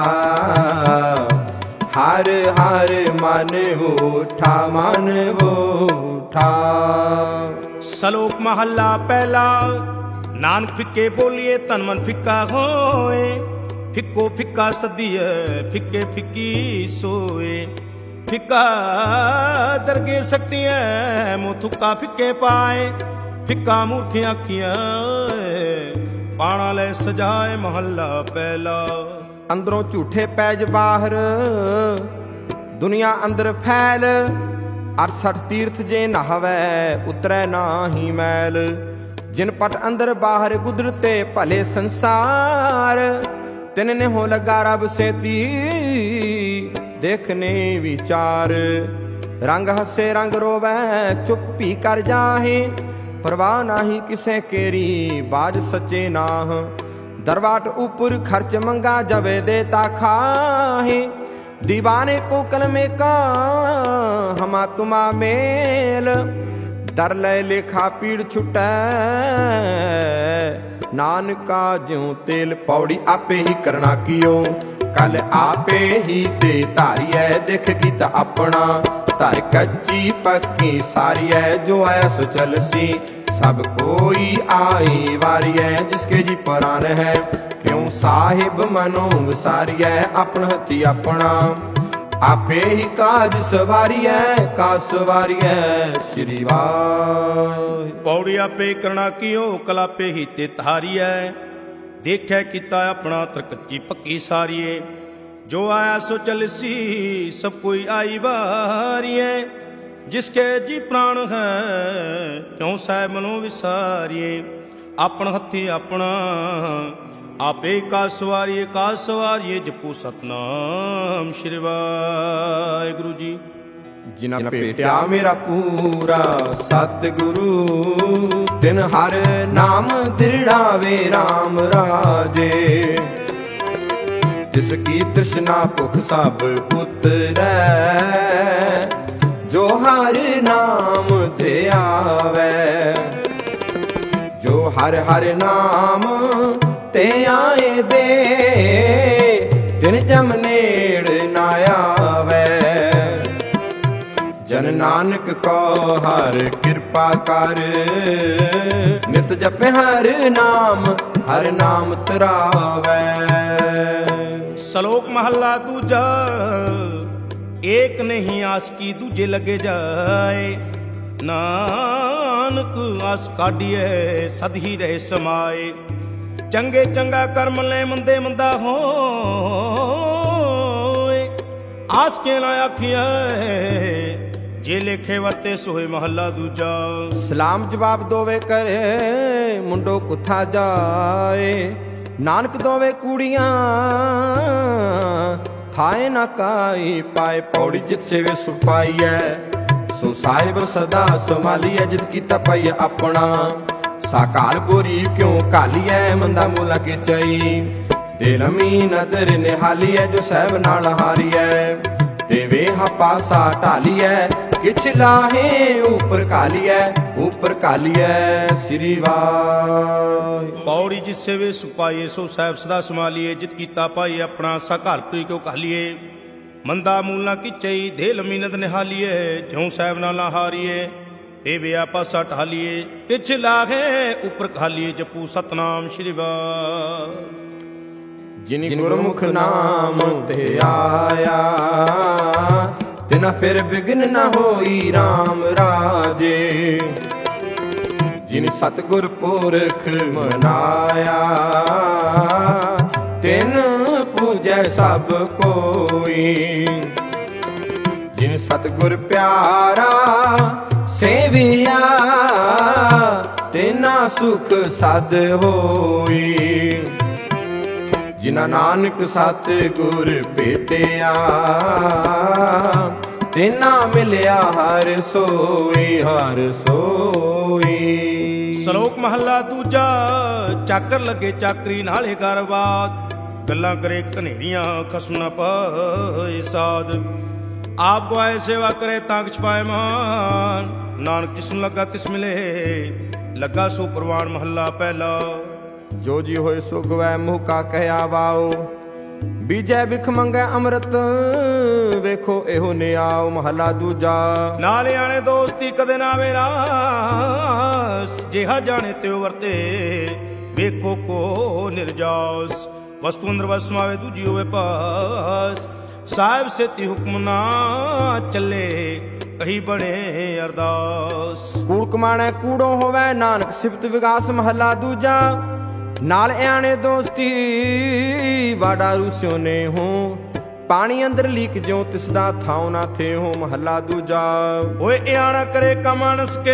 ਹਰ ਹਰ ਮਨ ਉਠਾ, ਮਨ ਉਠਾ। ਸ਼ਲੋਕ ਮਹੱਲਾ ਪਹਿਲਾ। ਨਾਨਕ ਫਿੱਕੇ ਬੋਲੀਏ ਤਨ ਮਨ ਫਿੱਕਾ ਹੋਏ, ਫਿੱਕੋ ਫਿੱਕਾ ਸਦੀਏ ਫਿੱਕੇ ਫਿੱਕੀ ਸੋਏ। ਫਿੱਕਾ ਦਰਗੇ ਸੱਟੀਐ ਮੂੰਹ ਥੁੱਕਾ ਫਿੱਕੇ ਪਾਏ, ਫਿੱਕਾ ਮੂਰਖ ਆਖੀਆਂ ਪਾਣਾ ਲੈ ਸਜਾਏ ਮਹੱਲਾ ਪਹਿਲਾ। ਅੰਦਰੋਂ ਝੂਠੇ ਪੈਜ ਬਾਹਰ ਦੁਨੀਆ ਅੰਦਰ ਫੈਲ, 68 ਤੀਰਥ ਜੇ ਨਹਾਵੈ ਉਤਰੈ ਨਾਹੀ ਮੈਲ। ਜਿਨ ਪਟ ਅੰਦਰ ਬਾਹਰ ਗੁਦਰਤੇ ਭਲੇ ਸੰਸਾਰ, ਤਿਨ ਨੇ ਹੋ ਲਗਾ ਰਬ ਸੇਤੀ ਦੇਖਨੇ ਵਿਚਾਰ। ਰੰਗ ਹੱਸੇ ਰੰਗ ਰੋਵੈ ਚੁੱਪ ਭੀ ਕਰ ਜਾਹੇ, परवाह नाही किसे केरी बाज सच्चे नाह। दरवाट ऊपर खर्च मंगा जबे देता खाहे, दीवाने को कलमे का हमा तुमा मेल। डर ले लेखा पीड़ छुटै नानका ज्यों तेल। पौड़ी आपे ही करना कियो कल आपे ही ते धारियै, देख गीत अपना धर कच्ची पक्की सारियै। जो आया सो चलसी सब कोई आई वारियै, जिसके जी परान है क्यों साहिब मनो विसारियै। अपन हथी अपना आपे ही काज सवारियै, का सवारियै श्री वाहिगुरू। पौड़ी आपे करना कियो कल आपे ही ते धारियै, देखे किता अपना तरकच्ची पक्की सारिये। जो आया सो चलसी सब कोई आई बारिये, जिसके जी प्राण है क्यों साहिब मनो विसारिये। अपन हथी अपना आपे का सवारिये जपू सतनाम श्री वाहिगुरू जी। जिना भेटिया मेरा पूरा सतगुरु, तिन हर नाम दृढ़ावे राम राजे। जिसकी तृष्णा भुख सब उतरै, जो हर नाम ते आवे। जो हर हर नाम ते आए दे, तिन जम नेड़ ना आवे। जन नानक को हर कृपा कर, नित जपे हर नाम तरावै। सलोक महला दूजा, एक नहीं आस की दूजे लगे जाए। नानक आस काढ़िए सद ही रहे समाए। चंगे चंगा कर्म ले मंदे मंदा हो, आस के ना आखिया जे लेखे वरते सोए महला दूजा। सलाम जवाब दोवे करे मुंडो कुथा जाए। नानक दोवे कूड़ियां थाए ना काई पाए। पौड़ी जित से वे सुपाई है सो साहिब सदा संभाली है। जित की तपाई अपना साकार बोरी क्यों काली है। मंदा मूला के चई दिल मी नदर निहाली है। जो साहिब नाल हारी है देवे हा पासा ढाली है। किछ लाहे ऊपर काली है श्री वाहिगुरू। पौड़ी जिससे वे सुपाइए सो साहिब सदा संभालिए। जित कीता पाई अपना सा घर पुरी क्यों कहलिए। मंदा मूलना किचई दे लमी नद निहालिए। ज्यों साहिब नाला हारिए देवे पासा ढालिए। किछ लाहे ऊपर खालिए जपू सतनाम श्री वाहिगुरू। जिन गुरमुख नाम ते आया तिना फिर बिघ्न न होई राम राजे। जिन सतगुर पुरख मनाया तिन पूजै सब कोई। जिन सतगुर प्यारा सेविया तिना सुख सद होई। जिना नानक सतगुर भेटिया तिना मिलिया हर सोई। सलोक महला दूजा, चाकर लगे चाकरी नाले गरबाद। गल्लां करे कनेरियां खसम न पाए साध। आप गुआए सेवा करे तांक छपाए मान। नानक जिसनु लगा तिस मिले लगा सो प्रवान महला पहला। जो जी होए सो गवै मुँह का कहया वाओ। ਬੀਜੈ ਬਿਖ ਮੰਗੈ ਅੰਮ੍ਰਿਤ, ਵੇਖੋ ਇਹੋ ਨਿਆਉ ਮਹਲਾ ਦੂਜਾ। ਨਾਲੇ ਆਣੇ ਦੋਸਤੀ ਕਦੇ ਨਾ ਵੇਰਾਸ, ਜਿਹਾ ਜਾਣੇ ਤਿਉ ਵਰਤੇ ਵੇਖੋ ਕੋ ਨਿਰਜਾਸ। ਵਸਤੂ ਅੰਦਰ ਵਸ ਸਮਾਵੇ ਦੂਜੀ ਹੋਵੇ ਪਾਸ, ਸਾਹਿਬ ਸੇਤੀ ਹੁਕਮ ਨਾ ਚੱਲੇ ਕਹੀ ਬਣੇ ਅਰਦਾਸ। ਕੂੜ ਕਮਾਣੈ ਕੂੜੋ ਹੋਵੇ, ਨਾਨਕ ਸਿਫਤ ਵਿਗਾਸ ਮਹਲਾ ਦੂਜਾ। ਨਾਲ ਆਣੇ ਦੋਸਤੀ ਵਾਡਾ ਰੂਸਿਓ ਨੇ ਹੋ, ਪਾਣੀ ਅੰਦਰ ਲੀਕ ਜਿਉ ਤਿਸਦਾ ਥਾਉ ਨਾ ਥੇ ਹੋ ਮਹਲਾ ਦੂਜਾ। ਓਏ ਆਣਾ ਕਰੇ ਕਮਾਨਸ ਕੇ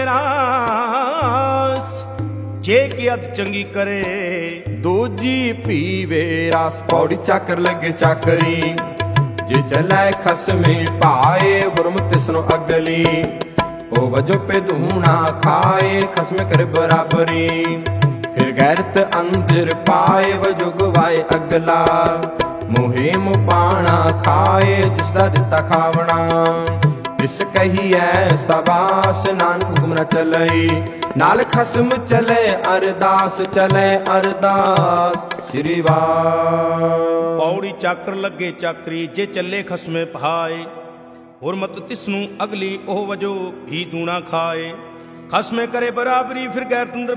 ਰਾਸ, ਜੇ ਕੀ ਅਤ ਚੰਗੀ ਕਰੇ ਦੂਜੀ ਪੀਵੇ ਰਸ। ਪੌੜੀ ਚੱਕਰ ਲੱਗੇ ਚੱਕਰੀ, ਜੇ ਚੱਲੈ ਖਸਮੇ ਭਾਏ ਹੁਰਮ ਤਿਸਨੋ ਅਗਲੀ। ਉਹ ਵਜੋ ਪੇ ਧੂਣਾ ਖਾਏ ਖਸਮੇ ਕਰ ਬਰਾਬਰੀ, ਫਿਰ ਗੈਰਤ ਅੰਦਰ ਪਾਏ ਵਜੋ ਗਵਾਏ ਅਗਲਾ। ਮੋਹੇ ਮੁਪਾਣਾ ਖਾਏ ਜਿਸ ਦਾ ਦਿੱਤਾ ਖਾਵਣਾ, ਇਸ ਕਹੀਐ ਸਬਾਸ ਨਾਨਕ ਹੁਕਮ ਨ ਚਲਈ। ਨਾਲ ਖਸਮ ਚਲੇ ਅਰਦਾਸ, ਚਲੇ ਅਰਦਾਸ ਸ੍ਰੀ ਵਾਹਿਗੁਰੂ। ਪੌੜੀ ਚਾਕਰ ਲੱਗੇ ਚਾਕਰੀ, ਜੇ ਚੱਲੇ ਖਸਮੇ ਪਹਾਏ ਹੁਰਮਤ ਤਿਸਨੂੰ ਅਗਲੀ। ਉਹ ਵਜੋ ਵੀ ਦੂਣਾ ਖਾਏ ਖਸਮੇ ਕਰੇ ਬਰਾਬਰੀ, ਫਿਰ ਗੈਰ ਤੰਦਰ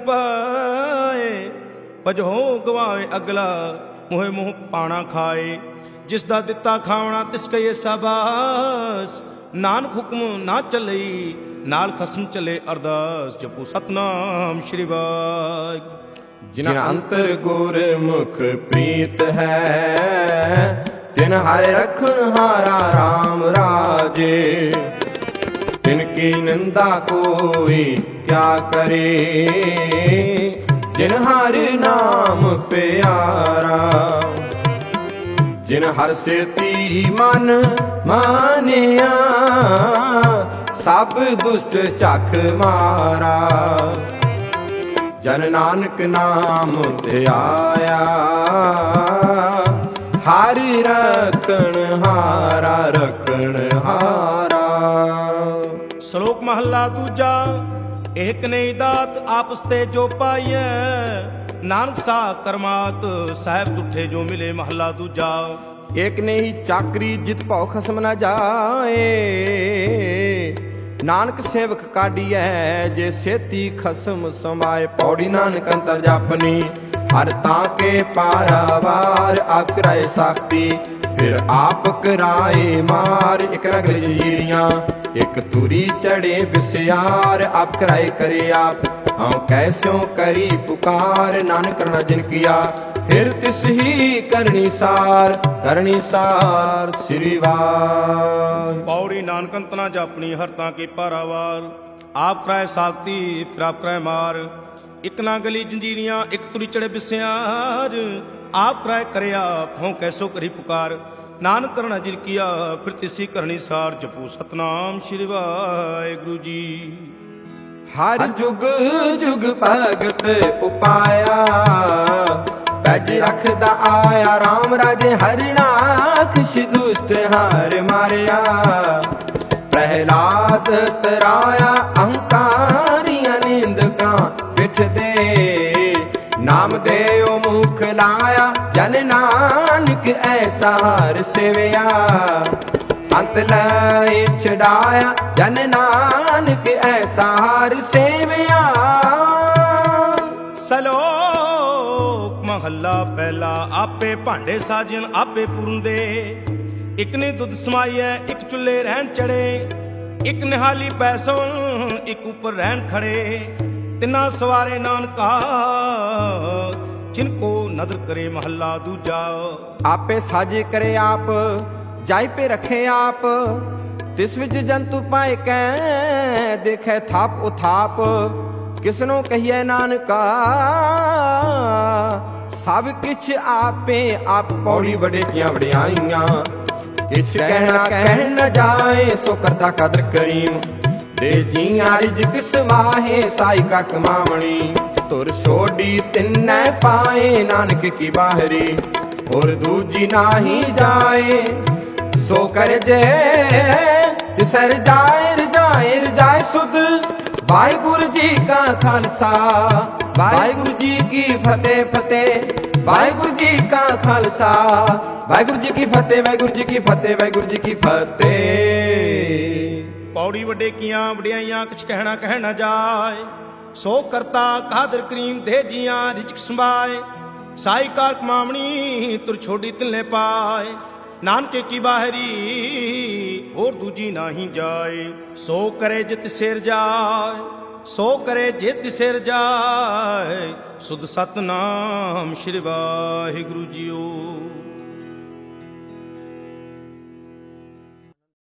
ਪਾਏ ਵਜੋ ਗਵਾਏ ਅਗਲਾ। ਮੋਹੇ ਮੋਹ ਪਾਣਾ ਖਾਏ ਜਿਸ ਦਾ ਦਿੱਤਾ ਖਾਵਣਾ, ਤਿਸ ਕਹੀਏ ਸਾਬਾਸ ਨਾਨਕ ਹੁਕਮ ਨਾ ਚੱਲਈ। ਨਾਲ ਖਸਮ ਚਲੇ ਅਰਦਾਸ, ਜਪੋ ਸਤਨਾਮ ਸ਼੍ਰੀ ਵਾਹਿਗੁਰੂ। ਜਿਨ ਅੰਤਰ ਗੁਰਮੁਖ ਪ੍ਰੀਤ ਹੈ, ਤਿਨ ਹਰਿ ਰਖਣ ਹਾਰਾ ਰਾਮ ਰਾਜੇ। ਤਿਨ ਕੀ ਨਿੰਦਾ ਕੋਈ ਕਿਆ ਕਰੇ, ਜਿਨ ਹਰਿ ਨਾਮ ਪਿਆਰਾ। ਜਿਨ ਹਰਿ ਸੇਤੀ ਮਨ ਮਾਨਿਆ, ਸਭ ਦੁਸ਼ਟ ਝਖ ਮਾਰਾ। ਜਨ ਨਾਨਕ ਨਾਮ ਧਿਆਇਆ, ਹਰਿ ਰਖਣ ਹਾਰਾ, ਰਖਣ ਹਾਰਾ। ਸ਼ਲੋਕ ਮਹੱਲਾ ਦੂਜਾ। ਏਕ ਨਹੀਂ ਦਾਤ ਆਪਸ ਤੇ ਜੋ ਪਾਈਐ, ਨਾਨਕ ਸਾ ਕਰਮਾਤ ਸਾਹਿਬ ਤੁਠੇ ਜੋ ਮਿਲੇ ਮਹੱਲਾ ਦੂਜਾ। ਏਕ ਨਹੀਂ ਚਾਕਰੀ ਜਿਤ ਭਉ ਖਸਮ ਨਾ ਜਾਏ, ਨਾਨਕ ਸੇਵਕ ਕਾਢੀਐ ਜੇ ਸੇਤੀ ਖਸਮ ਸਮਾਏ। ਪੌੜੀ ਨਾਨਕ ਅੰਤਰ ਜਾਪਨੀ, ਹਰ ਤਾਂ ਕੇ ਪਾਰਾਵਾਰ ਆਪ ਕਰਾਏ ਸਾਖਤੀ। ਫਿਰ ਆਪ ਕਰਾਏ ਮਾਰ, ਇਕ ਰਗਲ ਜੀਰੀਆਂ ਇਕ ਤੁਰੀ ਚੜੇ ਬਿਸਿਆਰ। ਆਪ ਕਰਾਏ ਕਰੇ ਆਪ, ਹਾਂ ਕੈਸਿਓ ਕਰੀ ਪੁਕਾਰ। ਨਾਨਕ ਕਰਨਾ ਜਿਨ ਕੀਆ, ਫਿਰ ਤਿਸ ਹੀ ਕਰਨੀ ਸਾਰ, ਕਰਨੀ ਸਾਰ ਸ੍ਰੀ ਵਾਹਿਗੁਰੂ। ਪੌੜੀ ਨਾਨਕ ਅੰਤ ਨਾ ਜਾਪਣੀ, ਹਰ ਤਾਂ ਕੇ ਪਾਰਾਵਾਰ ਆਪ ਕਰਾਏ ਸਾਖਤੀ। ਫਿਰ ਆਪ ਕਰਾਏ ਮਾਰ, ਇਕ ਨਾ ਗਲੀ ਜੰਜੀਰੀਆਂ ਇਕ ਤੁਰੀ ਚੜੇ ਬਿਸਿਆਰ। ਆਪ ਕਰਾਏ ਕਰੇ ਆਪ, ਹੋਂ ਕੈਸੋ ਕਰੀ ਪੁਕਾਰ। ਨਾਨਕ ਕਰਨਾ ਜਿਨ ਕੀਆ, ਫਿਰ ਤਿਸੀ ਕਰਨੀ ਸਾਰ। ਜਪੋ ਸਤਨਾਮ ਸ਼੍ਰੀ ਵਾਹਿਗੁਰੂ ਜੀ। ਹਰ ਜੁਗ ਜੁਗ ਭਗਤ ਉਪਾਇਆ, ਪੈਜ ਰੱਖਦਾ ਆਇਆ ਰਾਮ ਰਾਜੇ। ਹਰਿਨਾਖਸ਼ ਦੁਸ਼ਟ ਹਾਰ ਮਾਰਿਆ, ਪ੍ਰਹਿਲਾਦ ਤਰਾਇਆ ਅਹੰਕਾਰੀਆਂ ਨਿੰਦਕਾਂ ਪਿੱਠ ਦੇ। ਨਾਮ ਦੇਉ ਮੁਖ ਲਾਇਆ, ਜਨ ਨਾਨਕ ਐਸਾ ਹਰ ਸੇਵਿਆ। ਅੰਤ ਲੈ ਛਡਾਇਆ, ਜਨ ਨਾਨਕ ਐਸਾ ਹਰ ਸੇਵਿਆ। ਸਲੋਕ ਮਹੱਲਾ ਪਹਿਲਾ। ਆਪੇ ਭਾਂਡੇ ਸਾਜਣ ਆਪੇ ਪੁਰੰਦੇ, ਇਕ ਨੇ ਦੁੱਧ ਸਮਾਈਐ ਇਕ ਚੁੱਲੇ ਰਹਿਣ ਚੜੇ। ਇਕ ਨਿਹਾਲੀ ਪੈਸੋਂ ਇਕ ਉੱਪਰ ਰਹਿਣ ਖੜੇ। ਤਿੰਨਾ ਸਵਾਰੇ ਨਾਨਕਾ ਜਿਨ ਕੋ ਨਦਰ ਕਰੇ ਮਹੱਲਾ ਦੂਜਾ। ਆਪੇ ਸਾਜੇ ਕਰੇ ਆਪ, ਜਾਇ ਪੇ ਰਖੇ ਆਪ। ਤਿਸ ਵਿੱਚ ਜੰਤੂ ਪਾਏ ਕੈ, ਦੇਖੈ ਥਾਪ ਉਥਾਪ। ਕਿਸਨੋਂ ਕਹੀਏ ਨਾਨਕਾ, ਸਭ ਕਿਛ ਆਪੇ ਆਪ। ਪੌੜੀ ਵਡੇ ਕੀਆਂ ਵਡਿਆਈਆਂ, ਕਿਛ ਕਹਿਣਾ ਕਹਿ ਨ ਜਾਏ। ਸੋ ਕਰਤਾ ਕਦਰ ਕਰੀਮ, ਦੇ ਜੀਆਂ ਰਿਜਕ ਸਮਾਹੇ। ਸਾਈ ਕਾ ਕਮਾਵਣੀ, ਤੁਰ ਛੋਡੀ ਤਿੰਨੈ ਪਾਏ। ਨਾਨਕ ਕੀ ਬਾਹਰੀ, ਹੋਰ ਦੂਜੀ ਨਾਹੀ ਜਾਏ। ਸੋ ਕਰ ਜੇ ਤਿਸੈ ਰਜਾਏ, ਰਜਾਏ ਰਜਾਏ ਸੁਧ। ਵਾਹਿਗੁਰੂ ਜੀ ਕਾ ਖਾਲਸਾ, ਵਾਹਿਗੁਰੂ ਜੀ ਕੀ ਫਤਿਹ ਫਤਿਹ। ਵਾਹਿਗੁਰੂ ਜੀ ਕਾ ਖਾਲਸਾ ਵਾਹਿਗੁਰੂ ਜੀ ਕੀ ਫਤਿਹ ਵਾਹਿਗੁਰੂ ਜੀ ਕੀ ਫਤਿਹ ਵਾਹਿਗੁਰੂ ਜੀ ਕੀ ਫਤਿਹ। ਪੌੜੀ ਵੱਡੇ ਕੀਆਂ ਵਡਿਆਈਆਂ ਕੁਛ ਕਹਿਣਾ ਕਹਿ ਨਾ ਜਾਏ, ਸੋ ਕਰਤਾ ਕਾਦਰ ਕਰੀਮ ਦੇ ਜੀਆਂ ਰਿਚਕ ਸੰਭਾਏ। ਸਾਈ ਕਾਰ ਕਮਾਵਣੀ ਤੁਰ ਛੋਡੀ ਤਿਲਨੇ ਪਾਏ, ਨਾਨਕੇ ਕੀ ਬਾਹਰੀ ਹੋਰ ਦੂਜੀ ਨਾਹੀ ਜਾਏ। ਸੋ ਕਰੇ ਜਿਤ ਸਿਰ ਜਾਏ, ਸੋ ਕਰੇ ਜਿਤ ਸਿਰ ਜਾਏ, ਸੁਧ ਸਤਨਾਮ ਸ਼੍ਰੀ ਵਾਹਿਗੁਰੂ ਜੀਓ।